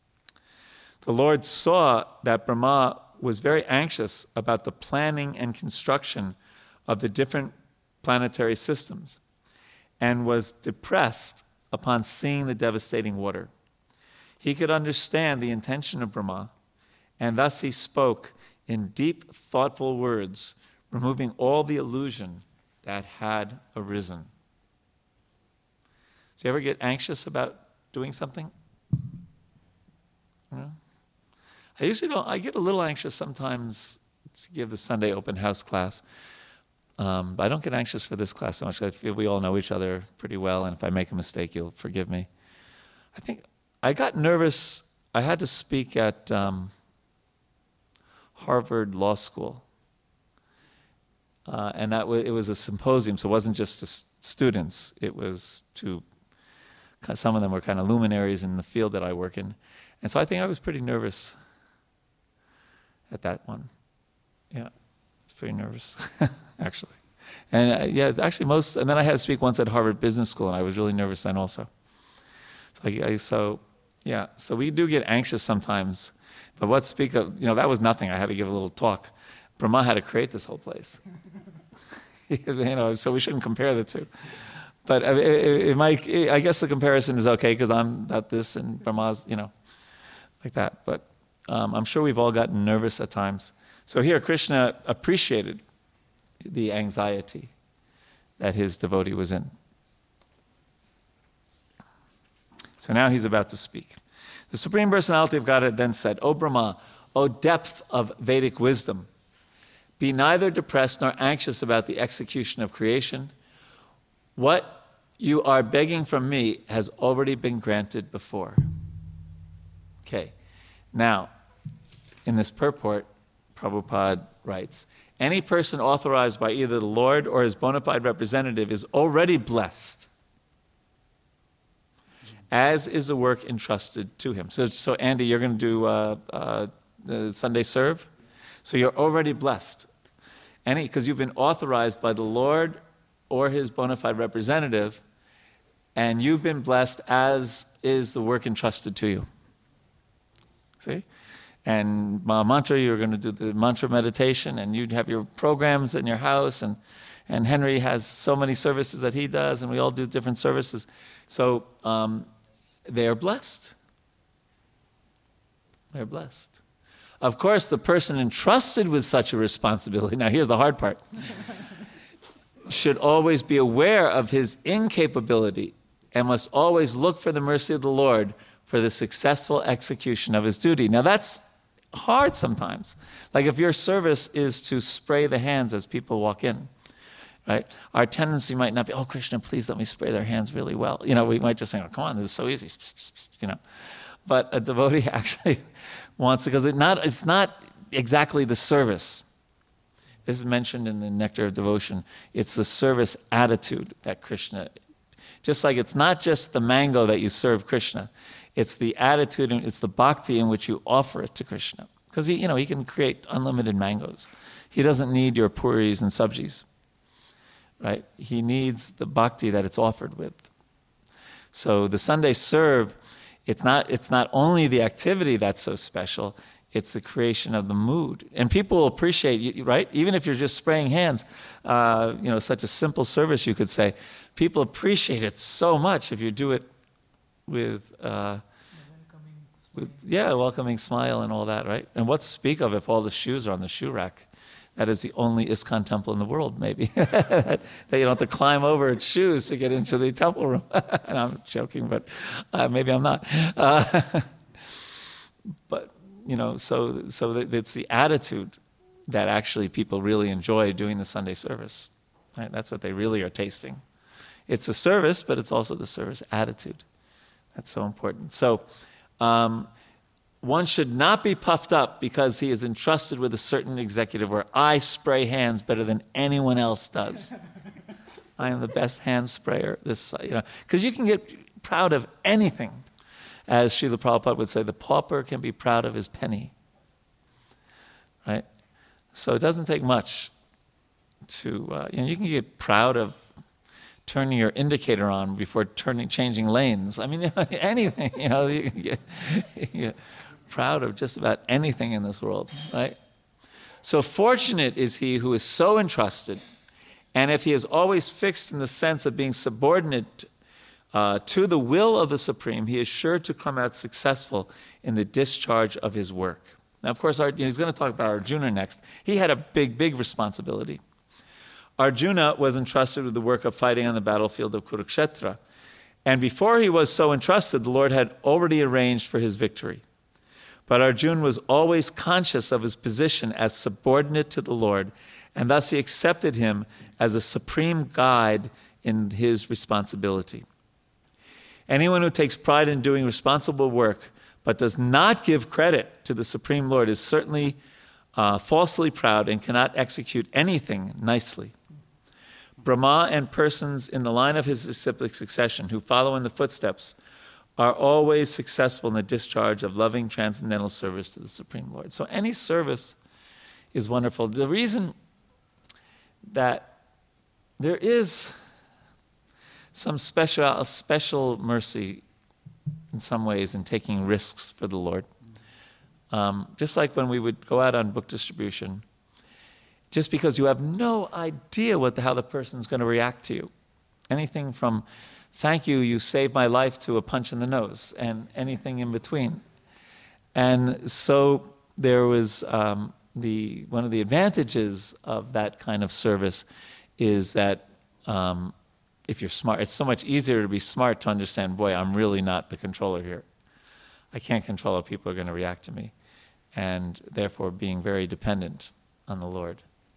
The Lord saw that Brahma was very anxious about the planning and construction of the different planetary systems and was depressed upon seeing the devastating water. He could understand the intention of Brahma, and thus he spoke in deep, thoughtful words, removing all the illusion that had arisen. So you ever get anxious about doing something? You know? I usually don't. I get a little anxious sometimes to give the Sunday open house class. Um, but I don't get anxious for this class so much. I feel we all know each other pretty well, and if I make a mistake, you'll forgive me. I think I got nervous. I had to speak at um, Harvard Law School. Uh, and that w- it was a symposium, so it wasn't just to s- students. It was to, some of them were kind of luminaries in the field that I work in. And so I think I was pretty nervous at that one. Yeah, I was pretty nervous, actually. And uh, yeah, actually most, and then I had to speak once at Harvard Business School, and I was really nervous then also. So, I, I, so yeah, so we do get anxious sometimes. But what speak of, you know, that was nothing. I had to give a little talk. Brahma had to create this whole place. you know, so we shouldn't compare the two. But it, it, it might, I guess the comparison is okay because I'm at this and Brahma's, you know, like that. But um, I'm sure we've all gotten nervous at times. So here Krishna appreciated the anxiety that his devotee was in. So now he's about to speak. The Supreme Personality of Godhead then said, O Brahma, O depth of Vedic wisdom, be neither depressed nor anxious about the execution of creation. What you are begging from me has already been granted before. Okay, now, in this purport, Prabhupada writes, any person authorized by either the Lord or his bona fide representative is already blessed, as is the work entrusted to him. So, so Andy, you're going to do uh, uh, the Sunday serve? So you're already blessed. Any, because you've been authorized by the Lord or his bona fide representative, and you've been blessed as is the work entrusted to you. See? And Maha Mantra, you're going to do the mantra meditation, and you'd have your programs in your house, and, and Henry has so many services that he does, and we all do different services. So um, they are blessed. They're blessed. Of course, the person entrusted with such a responsibility, now here's the hard part, should always be aware of his incapability and must always look for the mercy of the Lord for the successful execution of his duty. Now that's hard sometimes. Like if your service is to spray the hands as people walk in, right? Our tendency might not be, oh, Krishna, please let me spray their hands really well. You know, we might just say, oh, come on, this is so easy, you know. But a devotee actually wants to, because it not, it's not exactly the service. This is mentioned in the Nectar of Devotion. It's the service attitude that Krishna, just like it's not just the mango that you serve Krishna, it's the attitude and it's the bhakti in which you offer it to Krishna. Because he, you know, he can create unlimited mangoes. He doesn't need your puris and sabjis, right? He needs the bhakti that it's offered with. So the Sunday serve, it's not, it's not only the activity that's so special, it's the creation of the mood. And people will appreciate you, right? Even if you're just spraying hands, uh, you know, such a simple service, you could say, people appreciate it so much if you do it with, uh, with yeah, a welcoming smile and all that, right? And what to speak of if all the shoes are on the shoe rack? that is the only ISKCON temple in the world, maybe. That you don't have to climb over its shoes to get into the temple room. And I'm joking, but uh, maybe I'm not. Uh, but, you know, so, so it's the attitude that actually people really enjoy doing the Sunday service. Right? That's what they really are tasting. It's the service, but it's also the service attitude. That's so important. So um, one should not be puffed up because he is entrusted with a certain executive where I spray hands better than anyone else does. I am the best hand sprayer. This, you know, because you can get proud of anything. As Srila Prabhupada would say, the pauper can be proud of his penny. Right? So it doesn't take much to, uh, you know, you can get proud of turning your indicator on before turning, changing lanes. I mean, anything, you know, you can get, you get proud of just about anything in this world, right? So fortunate is he who is so entrusted, and if he is always fixed in the sense of being subordinate uh, to the will of the Supreme, he is sure to come out successful in the discharge of his work. Now, of course, our, you know, he's going to talk about Arjuna next. He had a big, big responsibility. Arjuna was entrusted with the work of fighting on the battlefield of Kurukshetra. And before he was so entrusted, the Lord had already arranged for his victory. But Arjuna was always conscious of his position as subordinate to the Lord, and thus he accepted him as a supreme guide in his responsibility. Anyone who takes pride in doing responsible work but does not give credit to the Supreme Lord is certainly uh, falsely proud and cannot execute anything nicely. Brahma and persons in the line of his disciplic succession who follow in the footsteps are always successful in the discharge of loving transcendental service to the Supreme Lord. So any service is wonderful. The reason that there is some special, special mercy in some ways in taking risks for the Lord. Um, just like when we would go out on book distribution, just because you have no idea what the, how the person's going to react to you. Anything from, thank you, you saved my life, to a punch in the nose, and anything in between. And so there was um, the one of the advantages of that kind of service is that um, if you're smart, it's so much easier to be smart to understand, boy, I'm really not the controller here. I can't control how people are going to react to me. And therefore being very dependent on the Lord.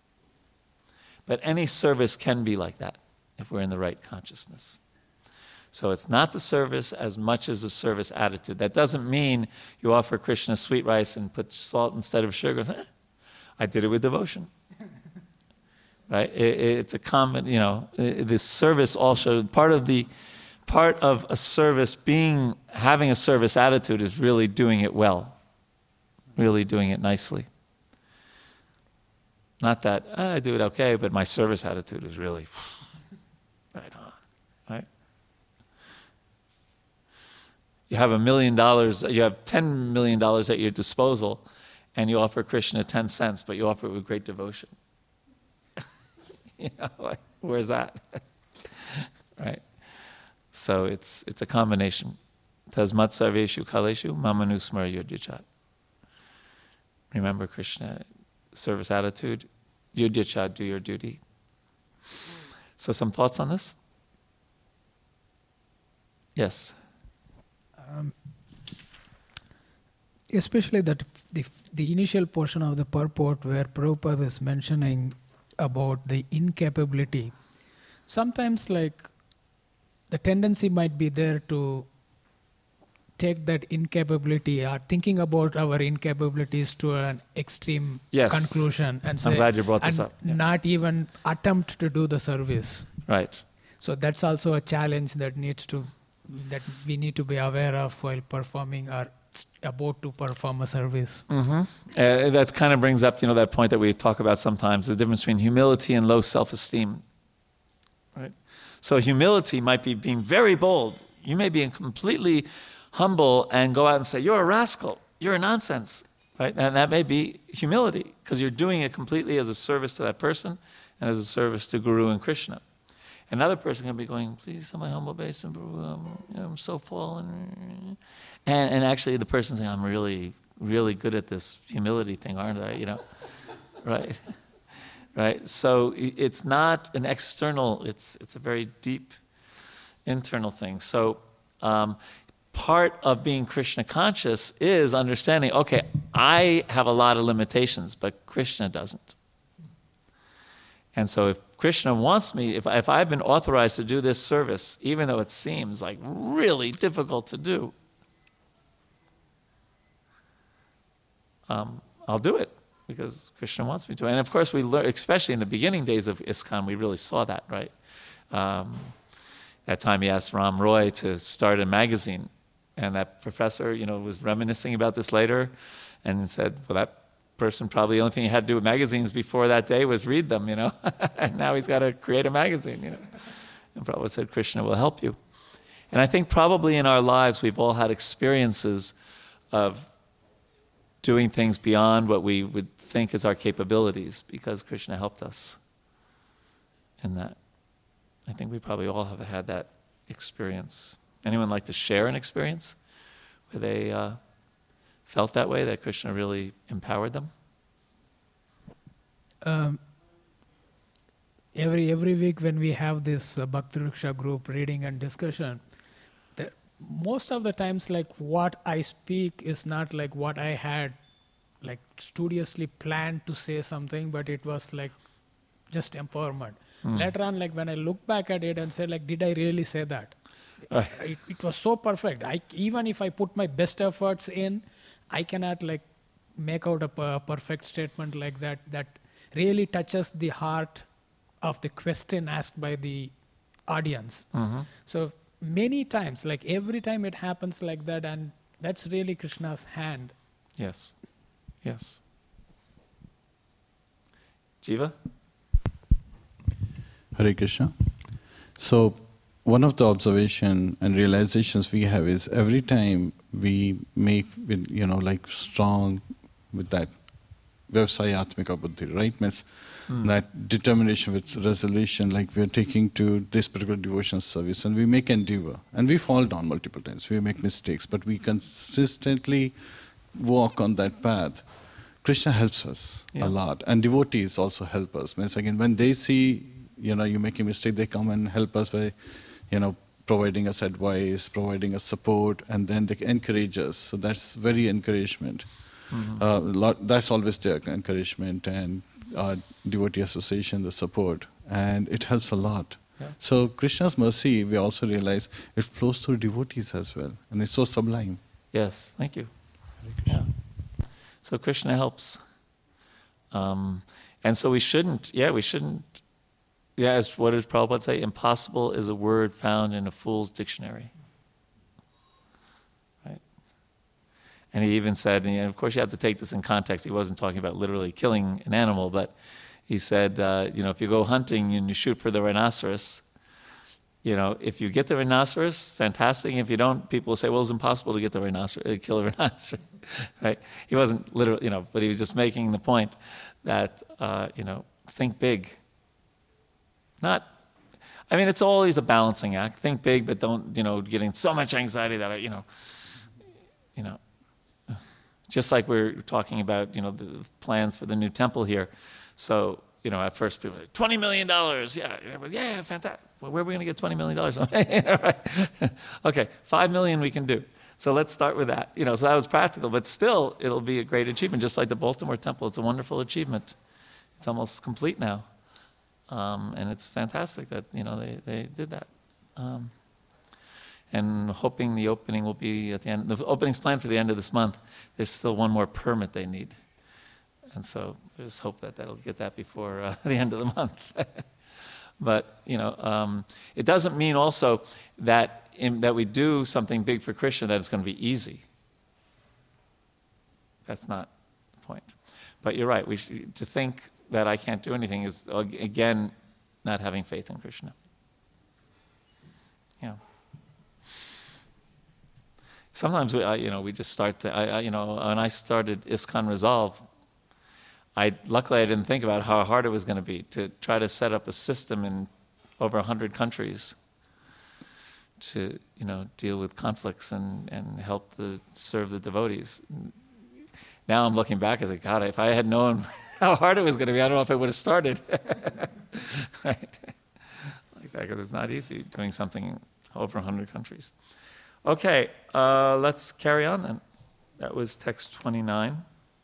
But any service can be like that if we're in the right consciousness. So it's not the service as much as the service attitude. That doesn't mean you offer Krishna sweet rice and put salt instead of sugar. Eh, I did it with devotion. Right? It, it's a common, you know, this service also, part of the, part of a service being, having a service attitude is really doing it well. Really doing it nicely. Not that, oh, I do it okay, but my service attitude is really right on, right? You have a million dollars, you have ten million dollars at your disposal, and you offer Krishna ten cents, but you offer it with great devotion. You know, like, where's that? Right? So it's it's a combination. Tasmat sarveshu kaleshu mamanu smar yudhichat. Remember Krishna, service attitude, yudhichat, do your duty. So some thoughts on this? Yes. Um, especially that f- the, f- the initial portion of the purport where Prabhupada is mentioning about the incapability. Sometimes like the tendency might be there to take that incapability or thinking about our incapabilities to an extreme Yes. conclusion and say, I'm glad you brought this and up. Yeah. not even attempt to do the service. Right. So that's also a challenge that needs to, that we need to be aware of while performing or about to perform a service. Mm-hmm. Uh, that kind of brings up, you know, that point that we talk about sometimes, the difference between humility and low self-esteem. Right? So humility might be being very bold. You may be completely humble and go out and say, you're a rascal, you're a nonsense. Right? And that may be humility, because you're doing it completely as a service to that person and as a service to Guru and Krishna. Another person can be going, please, on my humble base, I'm, you know, I'm so fallen. And, and actually the person's saying, I'm really, really good at this humility thing, aren't I? You know, right? right? So i- it's not an external, it's, it's a very deep internal thing. So um, part of being Krishna conscious is understanding, okay, I have a lot of limitations, but Krishna doesn't. And so if Krishna wants me, if, if I've been authorized to do this service, even though it seems like really difficult to do, um, I'll do it because Krishna wants me to. And of course, we learn, especially in the beginning days of ISKCON, we really saw that, right? Um, that time he asked Ram Roy to start a magazine, and that professor, you know, was reminiscing about this later, and said, "Well, that person probably the only thing he had to do with magazines before that day was read them, you know, and now he's got to create a magazine, you know." And Prabhupada said, "Krishna will help you." And I think probably in our lives we've all had experiences of doing things beyond what we would think is our capabilities because Krishna helped us in that. I think we probably all have had that experience. Anyone like to share an experience where they uh, felt that way, that Krishna really empowered them? Um, every every week when we have this uh, Bhakti Riksha group reading and discussion, the, most of the times, like what I speak is not like what I had, like studiously planned to say something, but it was like just empowerment. Mm. Later on, like when I look back at it and say, like, did I really say that? Right. It, it was so perfect. I even if I put my best efforts in, I cannot like make out a per- perfect statement like that that really touches the heart of the question asked by the audience. Mm-hmm. So many times, like every time it happens like that, and that's really Krishna's hand. Yes. Yes. Jiva? Hare Krishna. So, one of the observation and realizations we have is every time we make, with, you know, like strong with that Vyavasayatmika Buddhi, right? Means Mm. that determination with resolution, like we're taking to this particular devotion service and we make endeavor and we fall down multiple times, we make mistakes, but we consistently walk on that path. Krishna helps us Yeah. a lot, and devotees also help us. Means again, when they see, you know, you make a mistake, they come and help us by, you know, providing us advice, providing us support, and then they encourage us. So that's very encouragement. Mm-hmm. Uh, lot, that's always their encouragement, and uh, devotee association, the support, and it helps a lot. Yeah. So Krishna's mercy, we also realize, it flows through devotees as well, and it's so sublime. Yes, thank you. Yeah. So Krishna helps. Um, and so we shouldn't, yeah, we shouldn't, yeah, as what does Prabhupada say? Impossible is a word found in a fool's dictionary. Right? And he even said, and of course you have to take this in context, he wasn't talking about literally killing an animal, but he said, uh, you know, if you go hunting and you shoot for the rhinoceros, you know, if you get the rhinoceros, fantastic. If you don't, people will say, well, it's impossible to get the rhinoceros, uh, kill a rhinoceros, right? He wasn't literally, you know, but he was just making the point that, uh, you know, think big. Not, I mean, it's always a balancing act. Think big, but don't, you know, getting so much anxiety that, I, you know, you know, just like we're talking about, you know, the plans for the new temple here. So, you know, at first people were like, twenty million dollars, yeah, yeah, fantastic. Well, where are we going to get twenty million dollars? Okay, five million dollars we can do. So let's start with that. You know, so that was practical, but still, it'll be a great achievement. Just like the Baltimore Temple, it's a wonderful achievement. It's almost complete now. Um, and it's fantastic that, you know, they, they did that. Um, and hoping the opening will be at the end. The opening's planned for the end of this month. There's still one more permit they need. And so there's hope that that'll get that before uh, the end of the month. But, you know, um, it doesn't mean also that in, that we do something big for Krishna that it's going to be easy. That's not the point. But you're right. We should, to think that I can't do anything is, again, not having faith in Krishna. Yeah. Sometimes we, I, you know, we just start. To, I, I, you know, when I started ISKCON Resolve, I luckily I didn't think about how hard it was going to be to try to set up a system in over a hundred countries to, you know, deal with conflicts and, and help the serve the devotees. Now I'm looking back as like, God, if I had known how hard it was going to be. I don't know if I would have started. Right? Like that, because it's not easy doing something over one hundred countries. Okay, uh, let's carry on then. That was text twenty-nine.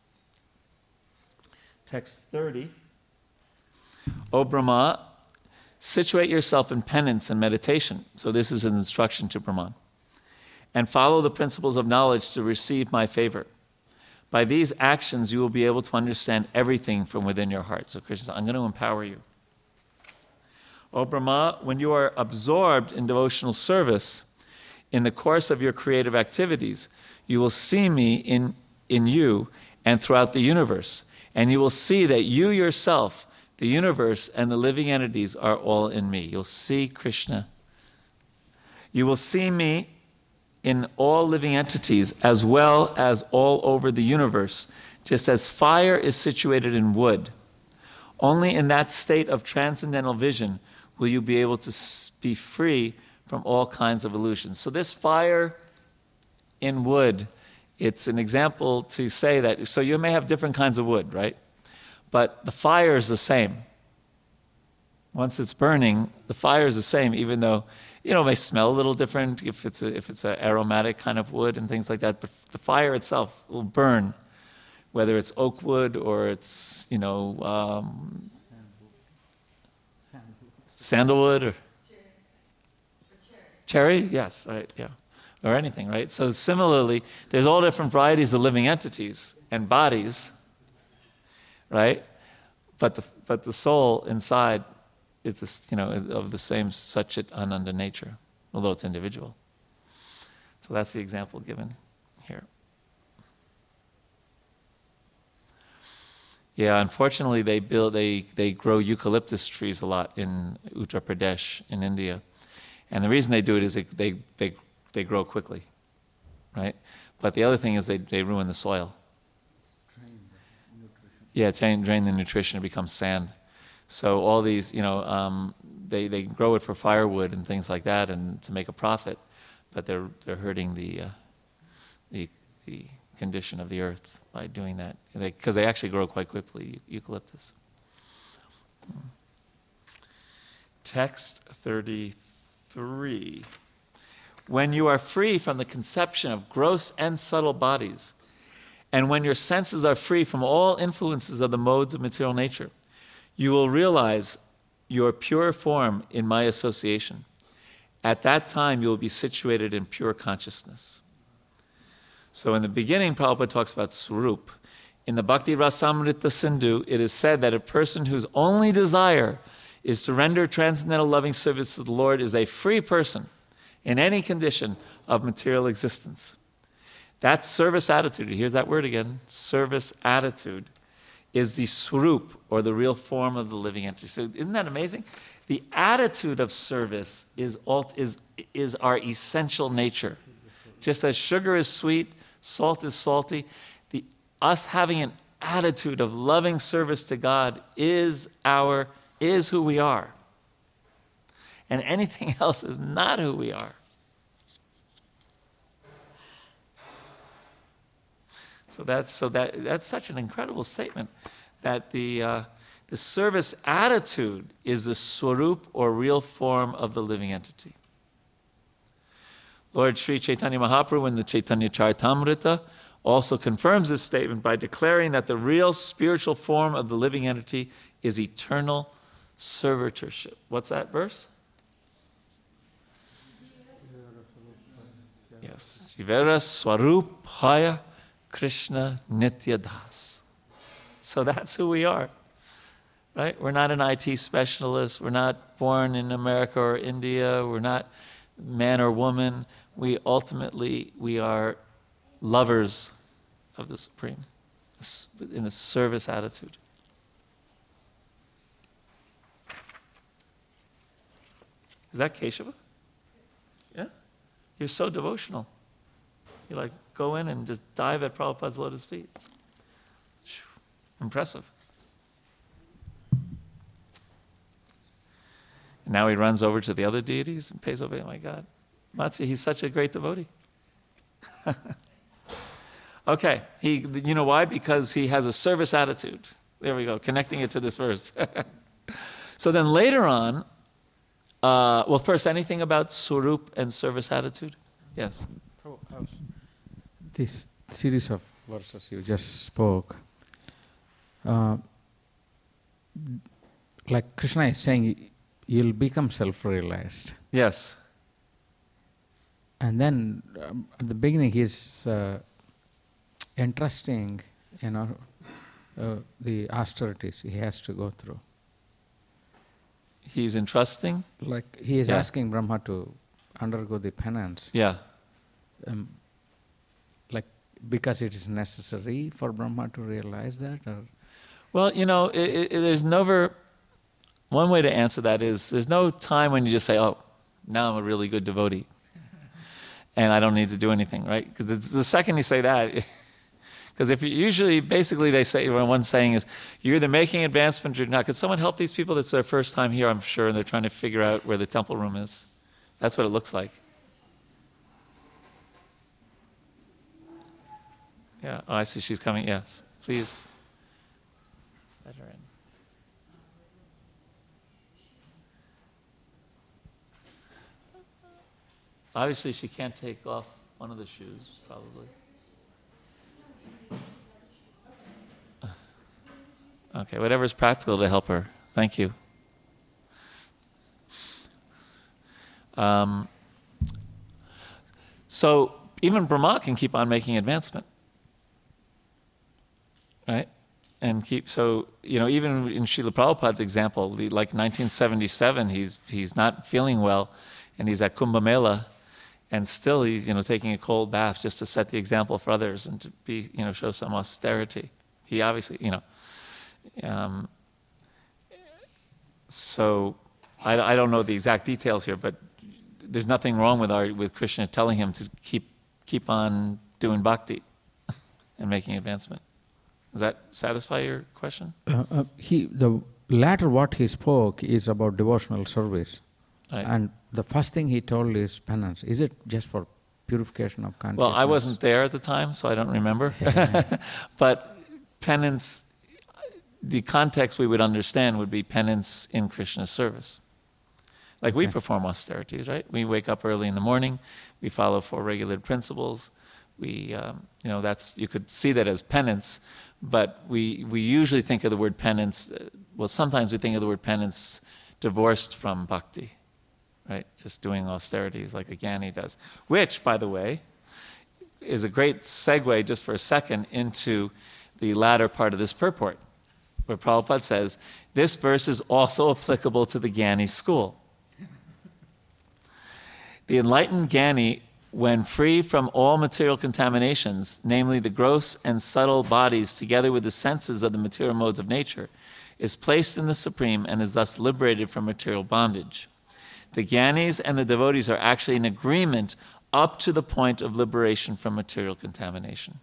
Text thirty. O Brahma, situate yourself in penance and meditation. So this is an instruction to Brahman. And follow the principles of knowledge to receive my favor. By these actions, you will be able to understand everything from within your heart. So Krishna says, I'm going to empower you. O Brahma, when you are absorbed in devotional service, in the course of your creative activities, you will see me in, in you and throughout the universe. And you will see that you yourself, the universe, and the living entities are all in me. You'll see Krishna. You will see me in all living entities as well as all over the universe, just as fire is situated in wood. Only in that state of transcendental vision will you be able to be free from all kinds of illusions. So this fire in wood, it's an example to say that, so you may have different kinds of wood, right? But the fire is the same. Once it's burning, the fire is the same, even though, you know, it may smell a little different if it's a, if it's an aromatic kind of wood and things like that, but the fire itself will burn, whether it's oak wood or it's, you know, um, sandalwood or cherry, yes, right, yeah, or anything, right? So similarly, there's all different varieties of living entities and bodies, right? But the but the soul inside is this, you know, of the same Satchit Ananda nature, although it's individual. So that's the example given here. Yeah, unfortunately, they build they they grow eucalyptus trees a lot in Uttar Pradesh in India, and the reason they do it is they they they, they grow quickly, right? But the other thing is they they ruin the soil. Yeah, drain, drain the nutrition, it becomes sand. So all these, you know, um, they they grow it for firewood and things like that, and to make a profit, but they're they're hurting the uh, the the condition of the earth by doing that, because they, they actually grow quite quickly, eucalyptus. Text thirty-three. When you are free from the conception of gross and subtle bodies, and when your senses are free from all influences of the modes of material nature, you will realize your pure form in my association. At that time, you will be situated in pure consciousness. So in the beginning, Prabhupada talks about Swarup. In the Bhakti Rasamrita Sindhu, it is said that a person whose only desire is to render transcendental loving service to the Lord is a free person in any condition of material existence. That service attitude, here's that word again, service attitude, is the Swarup, or the real form of the living entity. So isn't that amazing? The attitude of service is, alt, is, is our essential nature. Just as sugar is sweet, salt is salty, the, us having an attitude of loving service to God is, our, is who we are. And anything else is not who we are. So that's so that that's such an incredible statement, that the uh, the service attitude is the Swarup, or real form of the living entity. Lord Sri Chaitanya Mahaprabhu in the Chaitanya Charitamrita also confirms this statement by declaring that the real spiritual form of the living entity is eternal servitorship. What's that verse? Yes, Jivera Swaruphaya Krishna Nitya Das. So that's who we are, right? We're not an I T specialist. We're not born in America or India. We're not man or woman. We ultimately, we are lovers of the Supreme in a service attitude. Is that Keshava? Yeah? You're so devotional. You like go in and just dive at Prabhupada's lotus feet. Impressive. And now he runs over to the other deities and pays over. Oh my God. Matsya, he's such a great devotee. Okay, he, you know why? Because he has a service attitude. There we go, connecting it to this verse. So then later on, uh, well, first, anything about surup and service attitude? Yes. This series of verses you just spoke, uh, like Krishna is saying, you'll become self-realized. Yes. And then um, at the beginning, he's uh, entrusting, you know, uh, the austerities he has to go through. He's entrusting? Like he is Yeah. asking Brahma to undergo the penance. Yeah. Um, like because it is necessary for Brahma to realize that, or Well, you know, it, it, there's never, one way to answer that is there's no time when you just say, oh, now I'm a really good devotee and I don't need to do anything, right? Because the second you say that, because if you usually, basically they say, when one saying is, you're either making advancement or not. Could someone help these people? That's their first time here, I'm sure, and they're trying to figure out where the temple room is. That's what it looks like. Yeah, oh, I see she's coming, yes. Please, let her in. Obviously, she can't take off one of the shoes, probably. Okay, whatever's practical to help her. Thank you. Um, so even Brahma can keep on making advancement, right? And keep so you know even in Srila Prabhupada's example, the, like nineteen seventy-seven, he's he's not feeling well, and he's at Kumbh Mela, and still he's you know taking a cold bath just to set the example for others and to be you know show some austerity. He obviously you know. Um, so I, I don't know the exact details here, but there's nothing wrong with our with Krishna telling him to keep keep on doing bhakti and making advancement. Does that satisfy your question? uh, uh, he the latter what he spoke is about devotional service, Right. and the first thing he told is penance. Is it just for purification of consciousness? Well, I wasn't there at the time, so I don't remember. But penance, the context we would understand would be penance in Krishna's service. Like we Okay. perform austerities, right? We wake up early in the morning, we follow four regulated principles. We, um, you know, that's you could see that as penance, but we we usually think of the word penance. Uh, well, sometimes we think of the word penance divorced from bhakti, right? Just doing austerities like a Gyani does, which, by the way, is a great segue just for a second into the latter part of this purport, where Prabhupada says, this verse is also applicable to the Gyani school. The enlightened Gyani, when free from all material contaminations, namely the gross and subtle bodies together with the senses of the material modes of nature, is placed in the Supreme and is thus liberated from material bondage. The Gyanis and the devotees are actually in agreement up to the point of liberation from material contamination.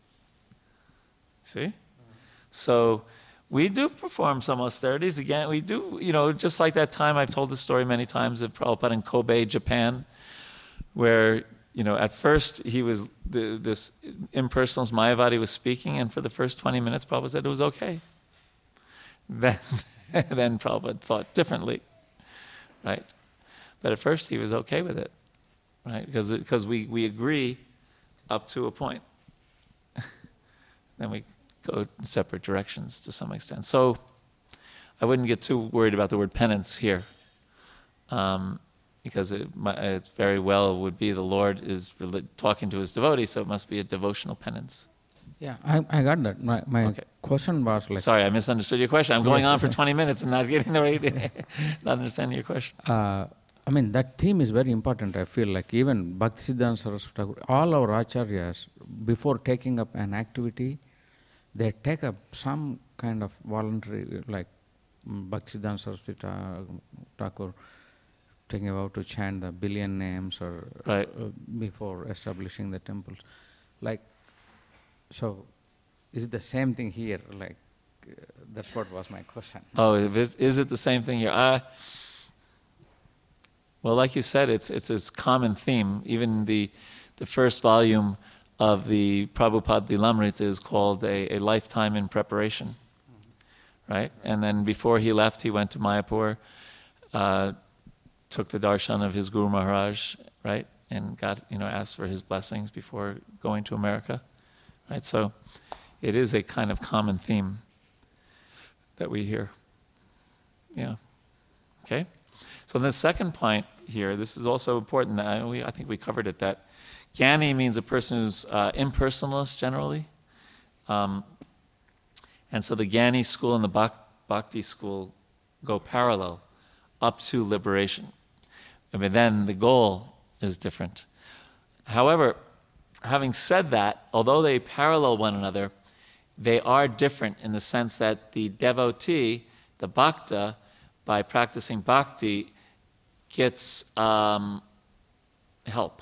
See? So we do perform some austerities. Again, we do, you know, just like that time, I've told the story many times of Prabhupada in Kobe, Japan, where, you know, at first he was, the, this impersonalist Mayavadi was speaking, and for the first twenty minutes, Prabhupada said it was okay. Then, then Prabhupada thought differently, right? But at first he was okay with it, right? Because because we, we agree up to a point. Then we go in separate directions to some extent. So I wouldn't get too worried about the word penance here, um, because it, it very well would be the Lord is talking to his devotee, so it must be a devotional penance. Yeah, I, I got that. My, my Okay. question was like, Sorry, I misunderstood your question. I'm going Yes, on for okay. twenty minutes and not getting the right, not understanding your question. uh, I mean, that theme is very important, I feel like. Even Bhaktisiddhanta Saraswati Thakur, all our acharyas, before taking up an activity, they take up some kind of voluntary, like mm, Bhaktisiddhanta Saraswati Tha- Thakur, taking a vow to chant the billion names or Right. uh, before establishing the temples. Like, so is it the same thing here? Like, uh, that's what was my question. Oh, is, is it the same thing here? Uh, well, like you said, it's it's a common theme. Even the the first volume of the Prabhupada Lilamrita is called a, a Lifetime in Preparation. right? And then before he left, he went to Mayapur, uh, took the darshan of his Guru Maharaj, right? And got, you know, asked for his blessings before going to America, right? So it is a kind of common theme that we hear. Yeah. Okay? So the second point here, this is also important. I, we, I think we covered it, that Jnani means a person who's uh, impersonalist generally. Um, and so the Jnani school and the Bhak- Bhakti school go parallel up to liberation. But then the goal is different. However, having said that, although they parallel one another, they are different in the sense that the devotee, the bhakta, by practicing bhakti, gets um, help.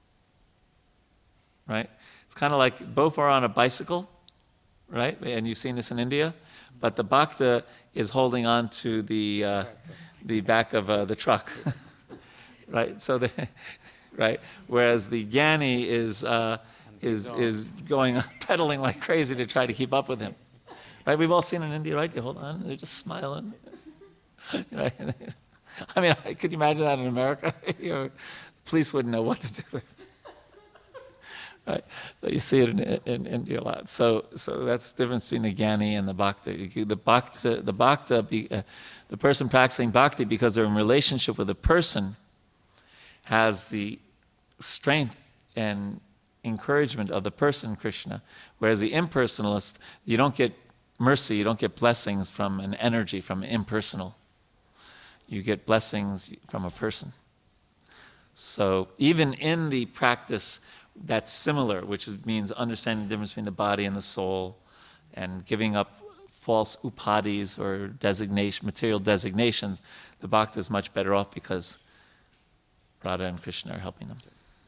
Right? It's kind of like both are on a bicycle, right? And you've seen this in India, but the bhakta is holding on to the uh, the back of uh, the truck, right? So the right, whereas the jnani is uh, is is going on, pedaling like crazy to try to keep up with him, right? We've all seen in India, right? You hold on, they're just smiling, right? I mean, could you imagine that in America? You know, police wouldn't know what to do. Right, but you see it in, in India a lot. So, so that's the difference between the jnani and the bhakta. The bhakta, the bhakta, be, uh, the person practicing bhakti, because they're in relationship with a person, has the strength and encouragement of the person, Krishna. Whereas the impersonalist, you don't get mercy, you don't get blessings from an energy, from an impersonal. You get blessings from a person. So even in the practice that's similar, which means understanding the difference between the body and the soul, and giving up false upadhis or designation, material designations, the bhakta is much better off because Radha and Krishna are helping them.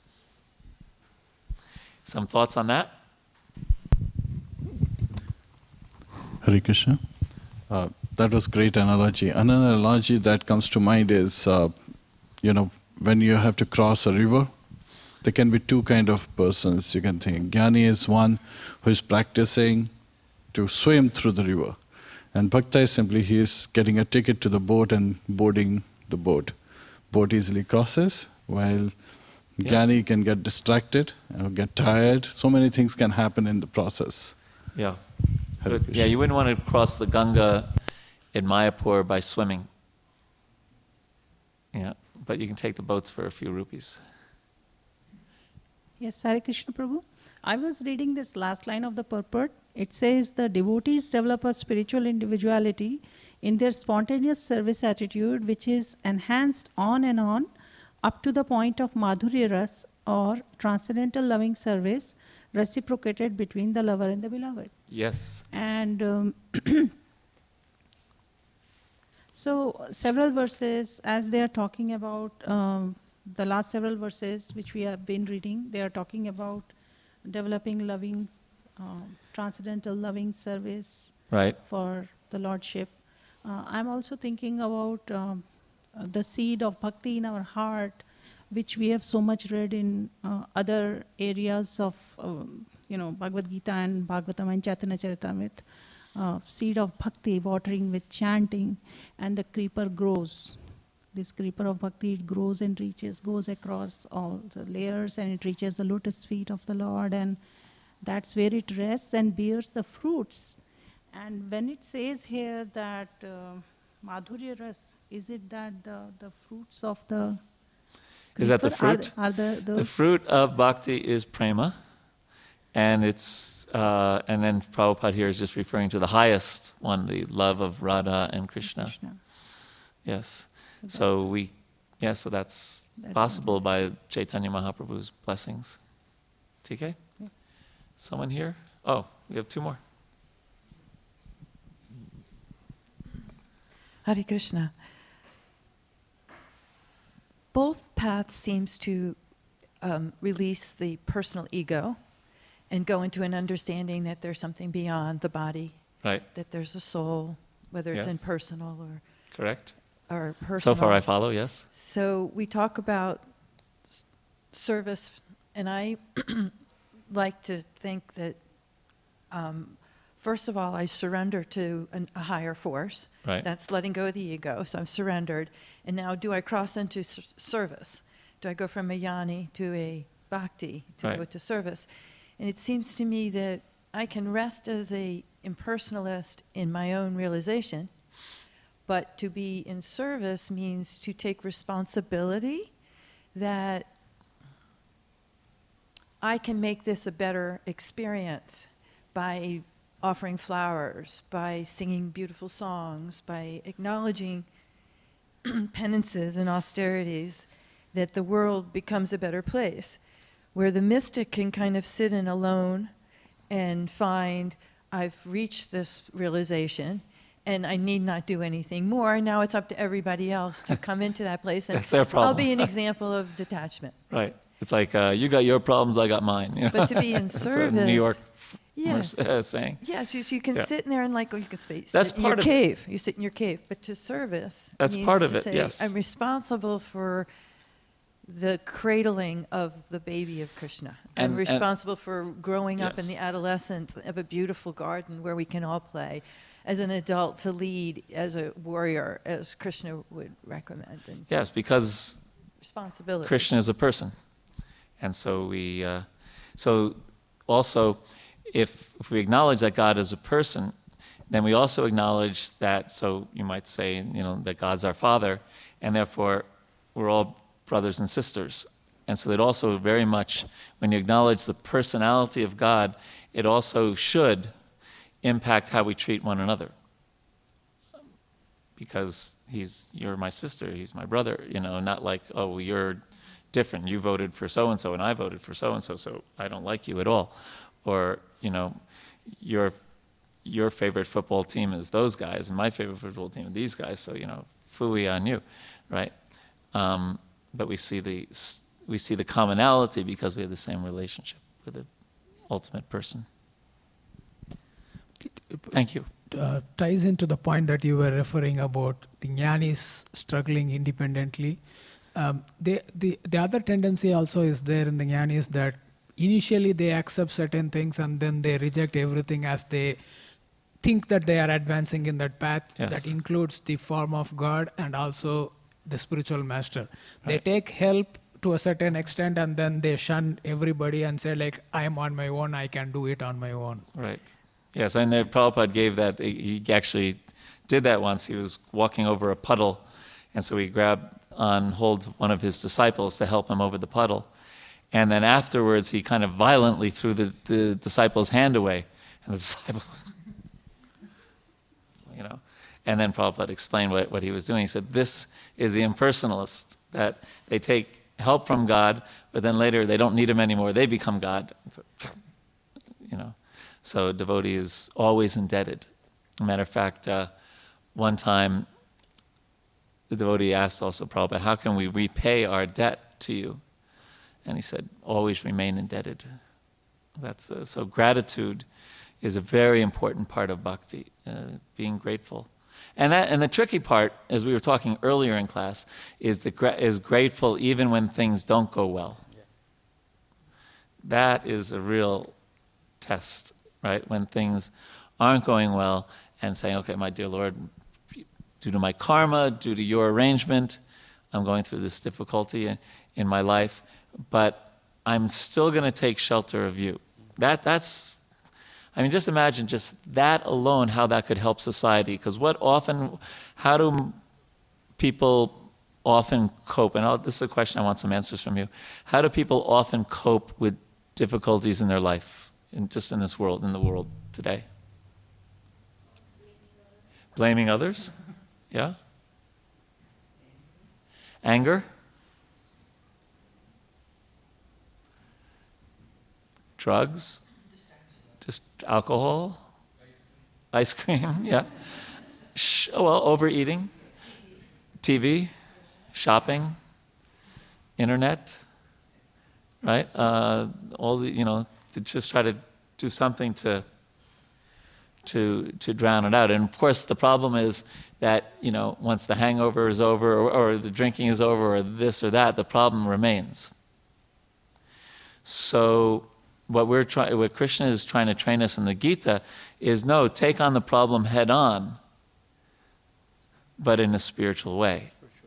Some thoughts on that? Hare Krishna. Uh, that was great analogy. Another analogy that comes to mind is, uh, you know, when you have to cross a river, there can be two kind of persons you can think. Jnani is one who is practicing to swim through the river. And Bhakta is simply he is getting a ticket to the boat and boarding the boat. Boat easily crosses, while Yeah. Jnani can get distracted, or get tired. So many things can happen in the process. Yeah. Hare But, yeah, you wouldn't want to cross the Ganga in Mayapur by swimming. Yeah, but you can take the boats for a few rupees. Yes, Hare Krishna Prabhu. I was reading this last line of the purport. It says the devotees develop a spiritual individuality in their spontaneous service attitude, which is enhanced on and on up to the point of madhurya ras, or transcendental loving service reciprocated between the lover and the beloved. Yes. And um, so several verses, as they are talking about um, the last several verses which we have been reading, they are talking about developing loving, um, transcendental loving service Right. for the Lordship. Uh, I'm also thinking about um, uh, the seed of bhakti in our heart, which we have so much read in uh, other areas of, um, you know, Bhagavad Gita and Bhagavatam and Chaitanya Charitamrita. Uh, seed of bhakti, watering with chanting, and the creeper grows. This creeper of bhakti, it grows and reaches, goes across all the layers, and it reaches the lotus feet of the Lord, and that's where it rests and bears the fruits. And when it says here that uh, Madhurya Ras, is it that the, the fruits of the Is that the creeper fruit? Are, are the, those The fruit of bhakti is prema, and it's uh, and then Prabhupada here is just referring to the highest one, the love of Radha and Krishna. Krishna? Yes. So So we, yeah, so that's, That's possible by Chaitanya Mahaprabhu's blessings. T K? Yeah. Someone here? Oh, we have two more. Hare Krishna. Both paths seems to um, release the personal ego and go into an understanding that there's something beyond the body, Right, that there's a soul, whether it's Yes. impersonal or, correct? or personal. So far I follow, yes? So we talk about s- service, and I like to think that um, first of all, I surrender to an, a higher force. Right. That's letting go of the ego. So I'm surrendered. And now, do I cross into s- service? Do I go from a yani to a bhakti to Right. go to service? And it seems to me that I can rest as a impersonalist in my own realization, but to be in service means to take responsibility that I can make this a better experience by offering flowers, by singing beautiful songs, by acknowledging penances and austerities, that the world becomes a better place, where the mystic can kind of sit in alone and find, I've reached this realization and I need not do anything more. Now it's up to everybody else to come into that place. And That's their problem. I'll be an example of detachment. Right. It's like, uh, you got your problems, I got mine. You know? But to be in That's a service. New York Yes. uh, saying. Yes, you, so you can Yeah. sit in there and like, oh, you can space. That's sit in part your of it. cave. You sit in your cave. But to service That's means part of to it, say, yes. I'm responsible for the cradling of the baby of Krishna. And- I'm and- responsible for growing up in Yes. the adolescence of a beautiful garden where we can all play. As an adult, to lead as a warrior, as Krishna would recommend. And Yes, because responsibility. Krishna is a person. And so we, uh, so also, if, if we acknowledge that God is a person, then we also acknowledge that, so you might say, you know, that God's our Father, and therefore we're all brothers and sisters. And so that also very much, when you acknowledge the personality of God, it also should impact how we treat one another. Because he's, you're my sister, he's my brother, you know, not like, oh, you're different. You voted for so-and-so and I voted for so-and-so, so I don't like you at all. Or, you know, your your favorite football team is those guys and my favorite football team is these guys, so, you know, phooey on you, right? Um, but we see the we see the commonality because we have the same relationship with the ultimate person. Thank you. Uh, ties into the point that you were referring about the jnanis struggling independently. Um, they, the, the other tendency also is there in the jnanis that initially they accept certain things and then they reject everything as they think that they are advancing in that path. Yes. That includes the form of God and also the spiritual master. They Right. take help to a certain extent and then they shun everybody and say like, I am on my own, I can do it on my own. Right. Yes, and the Prabhupada gave that, he actually did that once. He was walking over a puddle, and so he grabbed on hold one of his disciples to help him over the puddle. And then afterwards, he kind of violently threw the, the disciple's hand away. And the disciple, you know, and then Prabhupada explained what, what he was doing. He said, this is the impersonalist, that they take help from God, but then later they don't need him anymore. They become God. So, you know. So a devotee is always indebted. As a matter of fact, uh, one time the devotee asked also Prabhupada, how can we repay our debt to you? And he said, always remain indebted. That's uh, so gratitude is a very important part of bhakti, uh, being grateful. And that, and the tricky part, as we were talking earlier in class, is the gra- is grateful even when things don't go well. That is a real test. Right, when things aren't going well, and saying, okay, my dear Lord, due to my karma, due to your arrangement, I'm going through this difficulty in, in my life, but I'm still going to take shelter of you. That That's, I mean, just imagine just that alone, how that could help society. Because what often, how do people often cope, and I'll, this is a question I want some answers from you, how do people often cope with difficulties in their life? In just in this world, in the world today. Blaming others? Yeah? Anger? Drugs? Just alcohol? Ice cream? Yeah. Sh- well, overeating? T V? Shopping? Internet? Right? Uh, all the, you know, to just try to do something to to to drown it out. And of course, the problem is that, you know, once the hangover is over, or, or the drinking is over, or this or that, the problem remains. So what we're trying, what Krishna is trying to train us in the Gita is no, take on the problem head on, but in a spiritual way.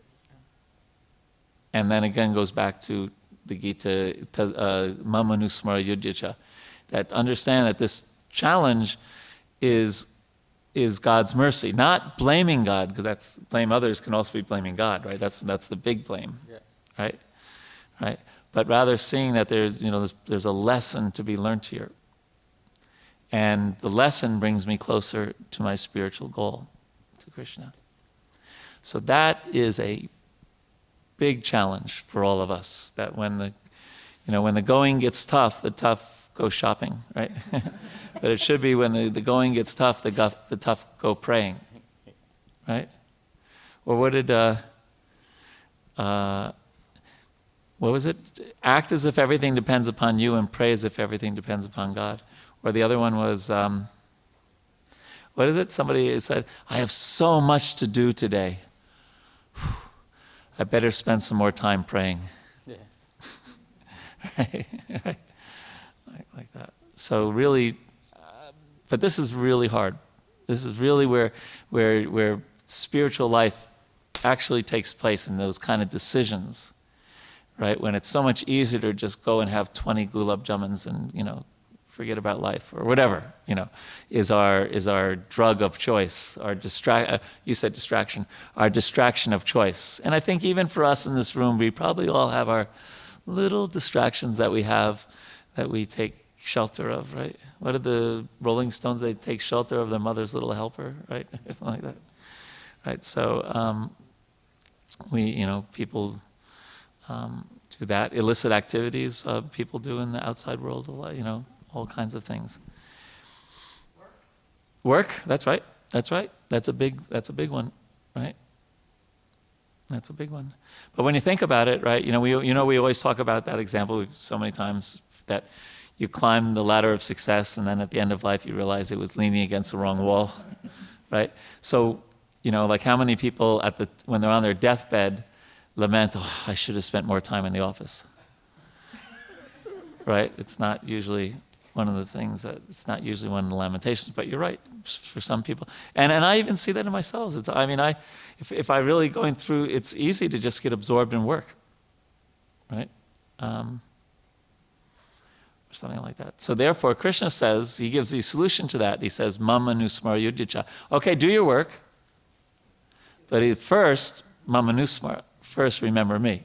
And then again goes back to the Gita, uh, Mama Nusmara Yudhyacha, that understand that this challenge is is God's mercy, not blaming God, because that's blame others can also be blaming God, right? That's that's the big blame, yeah. right? Right. But rather seeing that there's you know there's, there's a lesson to be learned here, and the lesson brings me closer to my spiritual goal, to Krishna. So that is a big challenge for all of us. That when the you know when the going gets tough, the tough go shopping, right? But it should be when the, the going gets tough, the, guff, the tough go praying, right? Or what did, uh, uh, what was it? Act as if everything depends upon you and pray as if everything depends upon God. Or the other one was, um, what is it? Somebody said, I have so much to do today. I better spend some more time praying. Yeah. right? right? Like, like that. So really, but this is really hard. This is really where, where, where spiritual life actually takes place in those kind of decisions, right? When it's so much easier to just go and have twenty gulab jamans and, you know, forget about life or whatever, you know, is our is our drug of choice, our distract. Uh, you said distraction, our distraction of choice. And I think even for us in this room, we probably all have our little distractions that we have that we take shelter of, right? What are the Rolling Stones? They take shelter of their mother's little helper, right? Or something like that, right? So um, we, you know, people um, do that. Illicit activities uh, people do in the outside world, you know, all kinds of things. Work. Work. That's right. That's right. That's a big. That's a big one, right? That's a big one. But when you think about it, right? You know, we you know we always talk about that example so many times that. You climb the ladder of success, and then at the end of life, you realize it was leaning against the wrong wall, right? So, you know, like how many people at the when they're on their deathbed lament, "Oh, I should have spent more time in the office," right? It's not usually one of the things that it's not usually one of the lamentations. But you're right for some people, and and I even see that in myself. It's, I mean, I if if I really going through, it's easy to just get absorbed in work, right? Um, Something like that. So therefore, Krishna says, he gives the solution to that. He says, Mama Nusmara Yudhyacha. Okay, do your work. But he, first, Mama Nusmara, first remember me.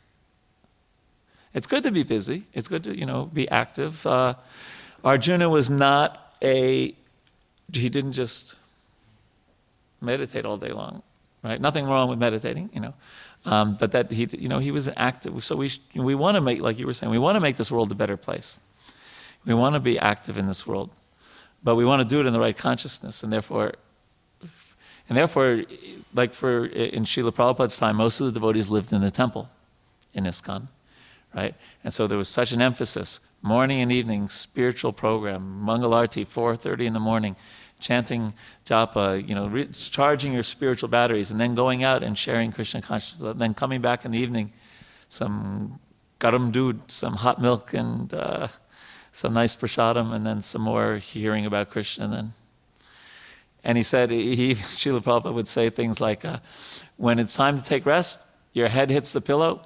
It's good to be busy. It's good to, you know, be active. Uh, Arjuna was not a, he didn't just meditate all day long, right? Nothing wrong with meditating, you know. Um, but that he, you know, he was active. So we, we want to make, like you were saying, we want to make this world a better place. We want to be active in this world, but we want to do it in the right consciousness, and therefore, and therefore, like for in Srila Prabhupada's time, most of the devotees lived in the temple, in ISKCON, right? And so there was such an emphasis, morning and evening spiritual program, Mangalarti, four thirty in the morning, chanting japa, you know, re- charging your spiritual batteries, and then going out and sharing Krishna consciousness, then coming back in the evening, some garam doodh, some hot milk, and uh, some nice prasadam, and then some more hearing about Krishna. And then, and he said, he, Srila Prabhupada would say things like, uh, when it's time to take rest, your head hits the pillow,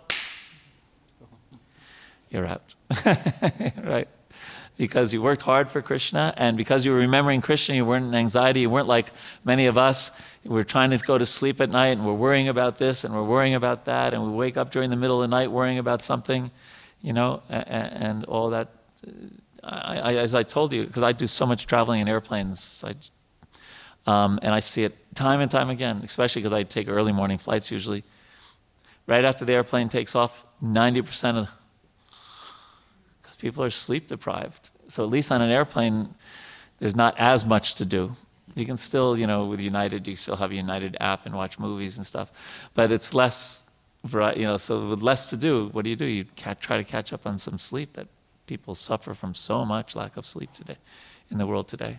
you're out, right? Because you worked hard for Krishna, and because you were remembering Krishna, you weren't in anxiety, you weren't like many of us, we're trying to go to sleep at night, and we're worrying about this, and we're worrying about that, and we wake up during the middle of the night worrying about something, you know, and, and all that. I, I, as I told you, because I do so much traveling in airplanes, I, um, and I see it time and time again, especially because I take early morning flights usually. Right after the airplane takes off, ninety percent of, because people are sleep deprived. So at least on an airplane, there's not as much to do. You can still, you know, with United, you still have a United app and watch movies and stuff, but it's less, you know, so with less to do, what do you do? You try to catch up on some sleep. That people suffer from so much lack of sleep today, in the world today.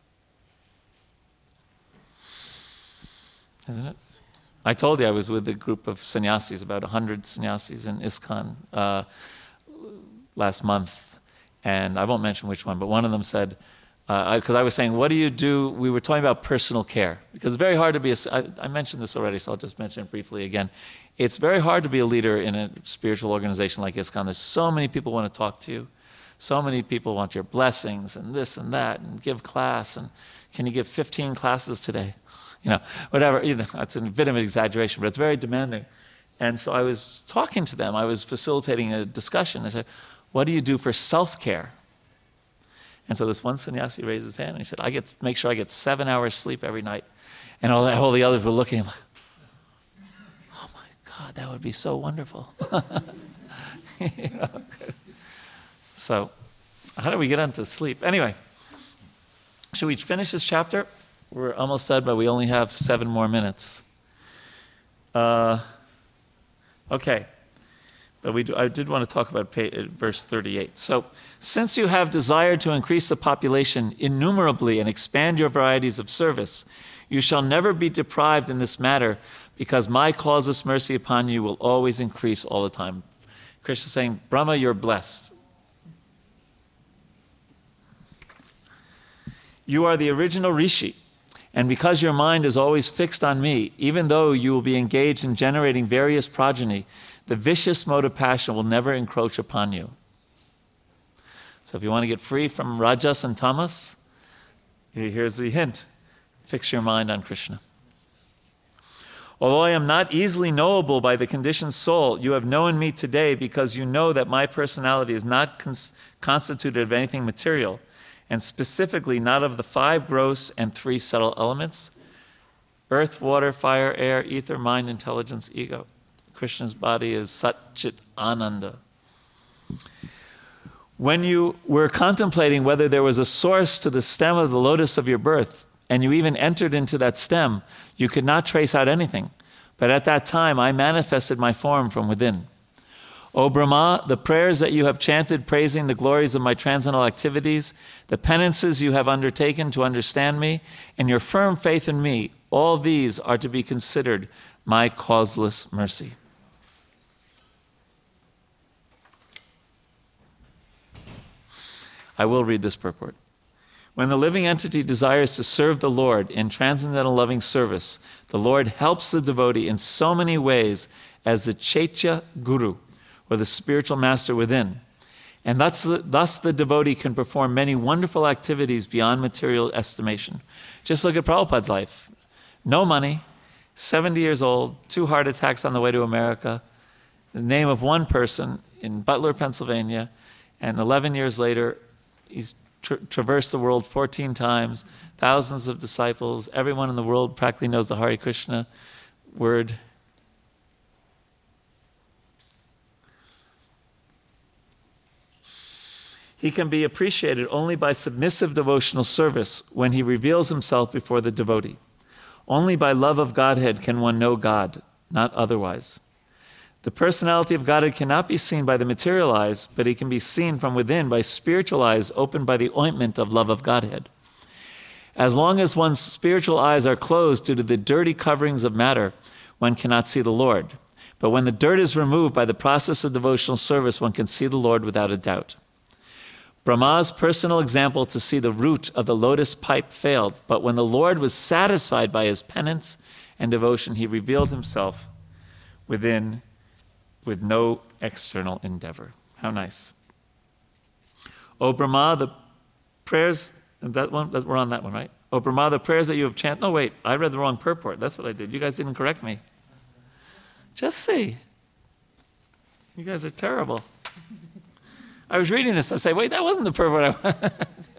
Isn't it? I told you I was with a group of sannyasis, about one hundred sannyasis in ISKCON uh, last month. and I won't mention which one, but one of them said, because uh, I, I was saying, what do you do? We were talking about personal care, because it's very hard to be a, I, I mentioned this already, so I'll just mention it briefly again. It's very hard to be a leader in a spiritual organization like ISKCON. There's so many people want to talk to you. So many people want your blessings and this and that and give class and can you give fifteen classes today? You know, whatever, you know, that's a bit of an exaggeration, but it's very demanding. And so I was talking to them, I was facilitating a discussion. I said, what do you do for self-care? And so this one sannyasi raised his hand and he said, I get make sure I get seven hours sleep every night. And all, all the others were looking like, oh my God, that would be so wonderful. You know, so how do we get into sleep? Anyway, should we finish this chapter? We're almost done, but we only have seven more minutes. Uh, okay. But we do, I did want to talk about pay, uh, verse thirty-eight. So, since you have desired to increase the population innumerably and expand your varieties of service, you shall never be deprived in this matter, because my causeless mercy upon you will always increase all the time. Krishna is saying, Brahma, you're blessed. You are the original Rishi, and because your mind is always fixed on me, even though you will be engaged in generating various progeny, the vicious mode of passion will never encroach upon you. So if you want to get free from Rajas and Tamas, here's the hint. Fix your mind on Krishna. Although I am not easily knowable by the conditioned soul, you have known me today because you know that my personality is not cons- constituted of anything material, and specifically not of the five gross and three subtle elements: earth, water, fire, air, ether, mind, intelligence, ego. Krishna's body is Sat Chit Ananda. When you were contemplating whether there was a source to the stem of the lotus of your birth, and you even entered into that stem, you could not trace out anything. But at that time, I manifested my form from within. O Brahma, the prayers that you have chanted praising the glories of my transcendental activities, the penances you have undertaken to understand me, and your firm faith in me, all these are to be considered my causeless mercy. I will read this purport. When the living entity desires to serve the Lord in transcendental loving service, the Lord helps the devotee in so many ways as the Chaitya Guru, or the spiritual master within. And thus the, thus the devotee can perform many wonderful activities beyond material estimation. Just look at Prabhupada's life. No money, seventy years old, two heart attacks on the way to America, the name of one person in Butler, Pennsylvania, and eleven years later, he's tra- traversed the world fourteen times, thousands of disciples, everyone in the world practically knows the Hare Krishna word. He can be appreciated only by submissive devotional service when he reveals himself before the devotee. Only by love of Godhead can one know God, not otherwise. The personality of Godhead cannot be seen by the material eyes, but it can be seen from within by spiritual eyes opened by the ointment of love of Godhead. As long as one's spiritual eyes are closed due to the dirty coverings of matter, one cannot see the Lord. But when the dirt is removed by the process of devotional service, one can see the Lord without a doubt. Brahma's personal example to see the root of the lotus pipe failed, but when the Lord was satisfied by his penance and devotion, he revealed himself within with no external endeavor. How nice. O Brahma, the prayers, that one, that, we're on that one, right? O Brahma, the prayers that you have chanted. No, wait, I read the wrong purport. That's what I did. You guys didn't correct me. Just see. You guys are terrible. I was reading this, I say, wait, that wasn't the purport I wanted.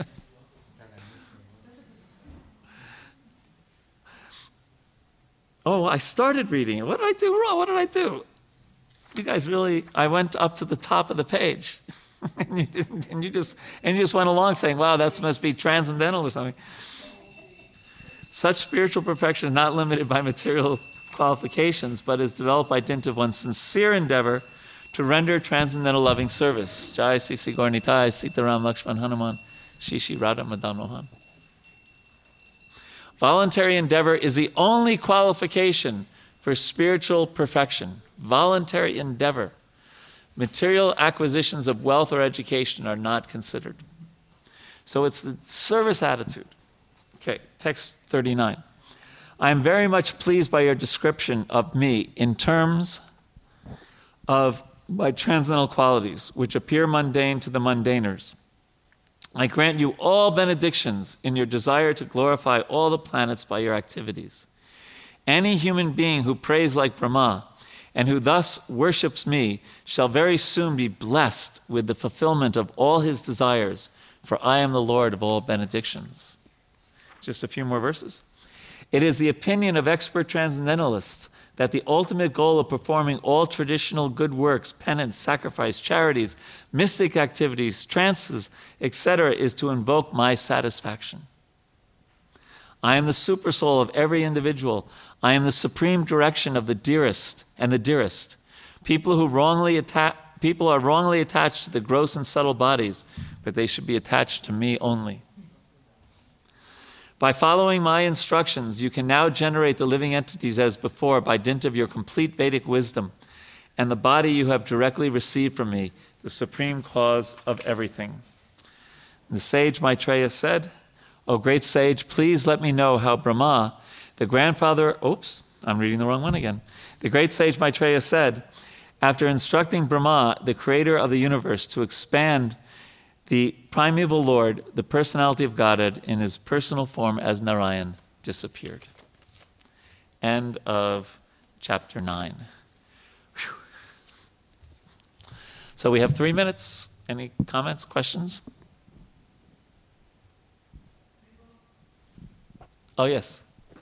Oh, I started reading it. What did I do wrong? What did I do? You guys really, I went up to the top of the page. and, you just, and, you just, and you just went along saying, wow, that must be transcendental or something. Such spiritual perfection is not limited by material qualifications, but is developed by dint of one's sincere endeavor to render transcendental loving service. Jai Sisi Gaurnitai, Sitaram Lakshman Hanuman, Shishi Radha Madan Mohan. Voluntary endeavor is the only qualification for spiritual perfection. Voluntary endeavor. Material acquisitions of wealth or education are not considered. So it's the service attitude. Okay, text thirty-nine. I am very much pleased by your description of me in terms of my transcendental qualities, which appear mundane to the mundaners. I grant you all benedictions in your desire to glorify all the planets by your activities. Any human being who prays like Brahma and who thus worships me shall very soon be blessed with the fulfillment of all his desires, for I am the Lord of all benedictions. Just a few more verses. It is the opinion of expert transcendentalists that the ultimate goal of performing all traditional good works, penance, sacrifice, charities, mystic activities, trances, et cetera, is to invoke my satisfaction. I am the supersoul of every individual. I am the supreme direction of the dearest and the dearest. People who wrongly atta- people are wrongly attached to the gross and subtle bodies, but they should be attached to me only. By following my instructions, you can now generate the living entities as before by dint of your complete Vedic wisdom and the body you have directly received from me, the supreme cause of everything. The sage Maitreya said, O great sage, please let me know how Brahma, the grandfather, oops, I'm reading the wrong one again. The great sage Maitreya said, after instructing Brahma, the creator of the universe, to expand the primeval Lord, the personality of Godhead, in his personal form as Narayan, disappeared. End of chapter nine. Whew. So we have three minutes. Any comments, questions? Oh, yes.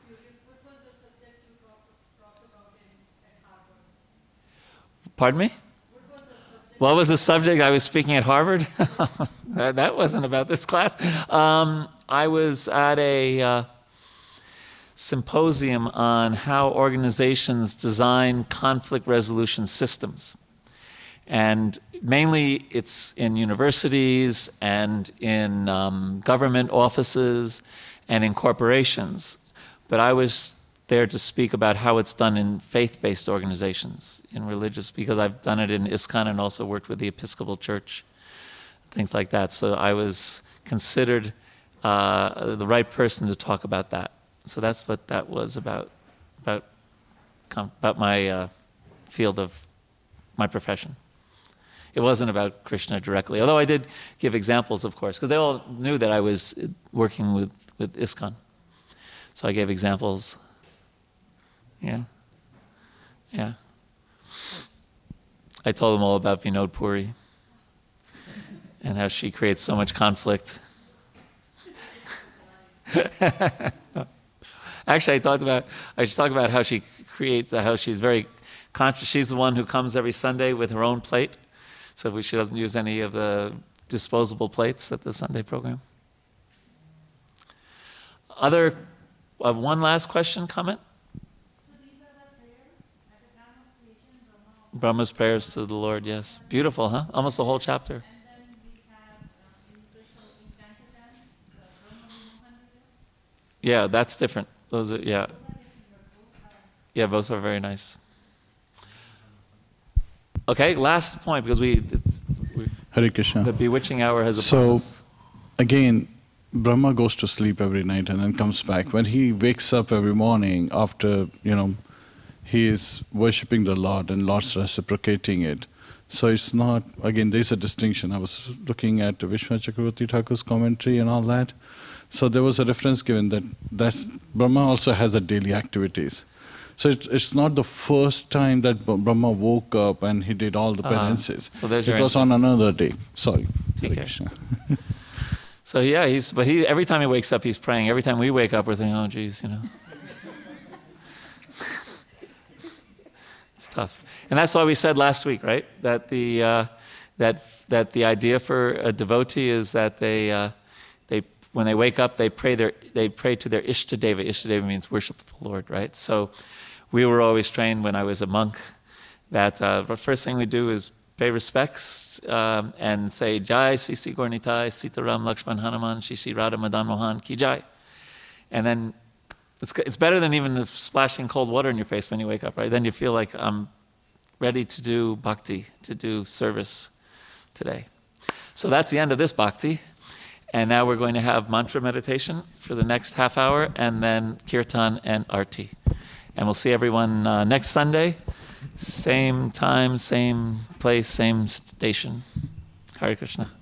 Pardon me? What was the subject? I was speaking at Harvard. that, that wasn't about this class. Um, I was at a uh, symposium on how organizations design conflict resolution systems. And mainly it's in universities and in um, government offices and in corporations. But I was there to speak about how it's done in faith-based organizations, in religious, because I've done it in ISKCON and also worked with the Episcopal Church, things like that. So I was considered uh, the right person to talk about that. So that's what that was about, about, about my uh, field of my profession. It wasn't about Krishna directly, although I did give examples, of course, because they all knew that I was working with, with ISKCON. So I gave examples. Yeah. Yeah. I told them all about Vinod Puri and how she creates so much conflict. Actually, I talked about, I should talk about how she creates, how she's very conscious. She's the one who comes every Sunday with her own plate. So she doesn't use any of the disposable plates at the Sunday program. Other, uh, one last question, comment? Brahma's prayers to the Lord, yes. Beautiful, huh? Almost the whole chapter. And then we have uh, in Krishna Incantatem, yeah, that's different. Those are, yeah. Yeah, those are very nice. Okay, last point, because we, it's, we Hare Krishna. the bewitching hour has So, upon us. Again, Brahma goes to sleep every night and then comes back. When he wakes up every morning after, you know, he is worshipping the Lord and Lord's reciprocating it. So it's not, again, there's a distinction. I was looking at Vishwanath Chakravarti Thakur's commentary and all that. So there was a reference given that that's, Brahma also has a daily activities. So it's, it's not the first time that Brahma woke up and he did all the Uh-huh. penances. So there's it your was answer. on another day. Sorry. Hare Okay. Krishna. So yeah, he's, but he, every time he wakes up, he's praying. Every time we wake up, we're thinking, oh, geez, you know. It's tough. And that's why we said last week, right? That the, uh, that, that the idea for a devotee is that they, uh, they, when they wake up, they pray, their, they pray to their Ishtadeva. Ishtadeva means worshipful Lord, right? So we were always trained when I was a monk that uh, the first thing we do is pay respects um, and say, Jai, Sisi Gornitai, Sitaram, Lakshman, Hanuman, Shishi, Radha, Madan Mohan, Ki Jai. And then it's, it's better than even splashing cold water in your face when you wake up, right? Then you feel like I'm ready to do bhakti, to do service today. So that's the end of this bhakti. And now we're going to have mantra meditation for the next half hour, and then kirtan and arti. And we'll see everyone uh, next Sunday, same time, same place, same station. Hare Krishna.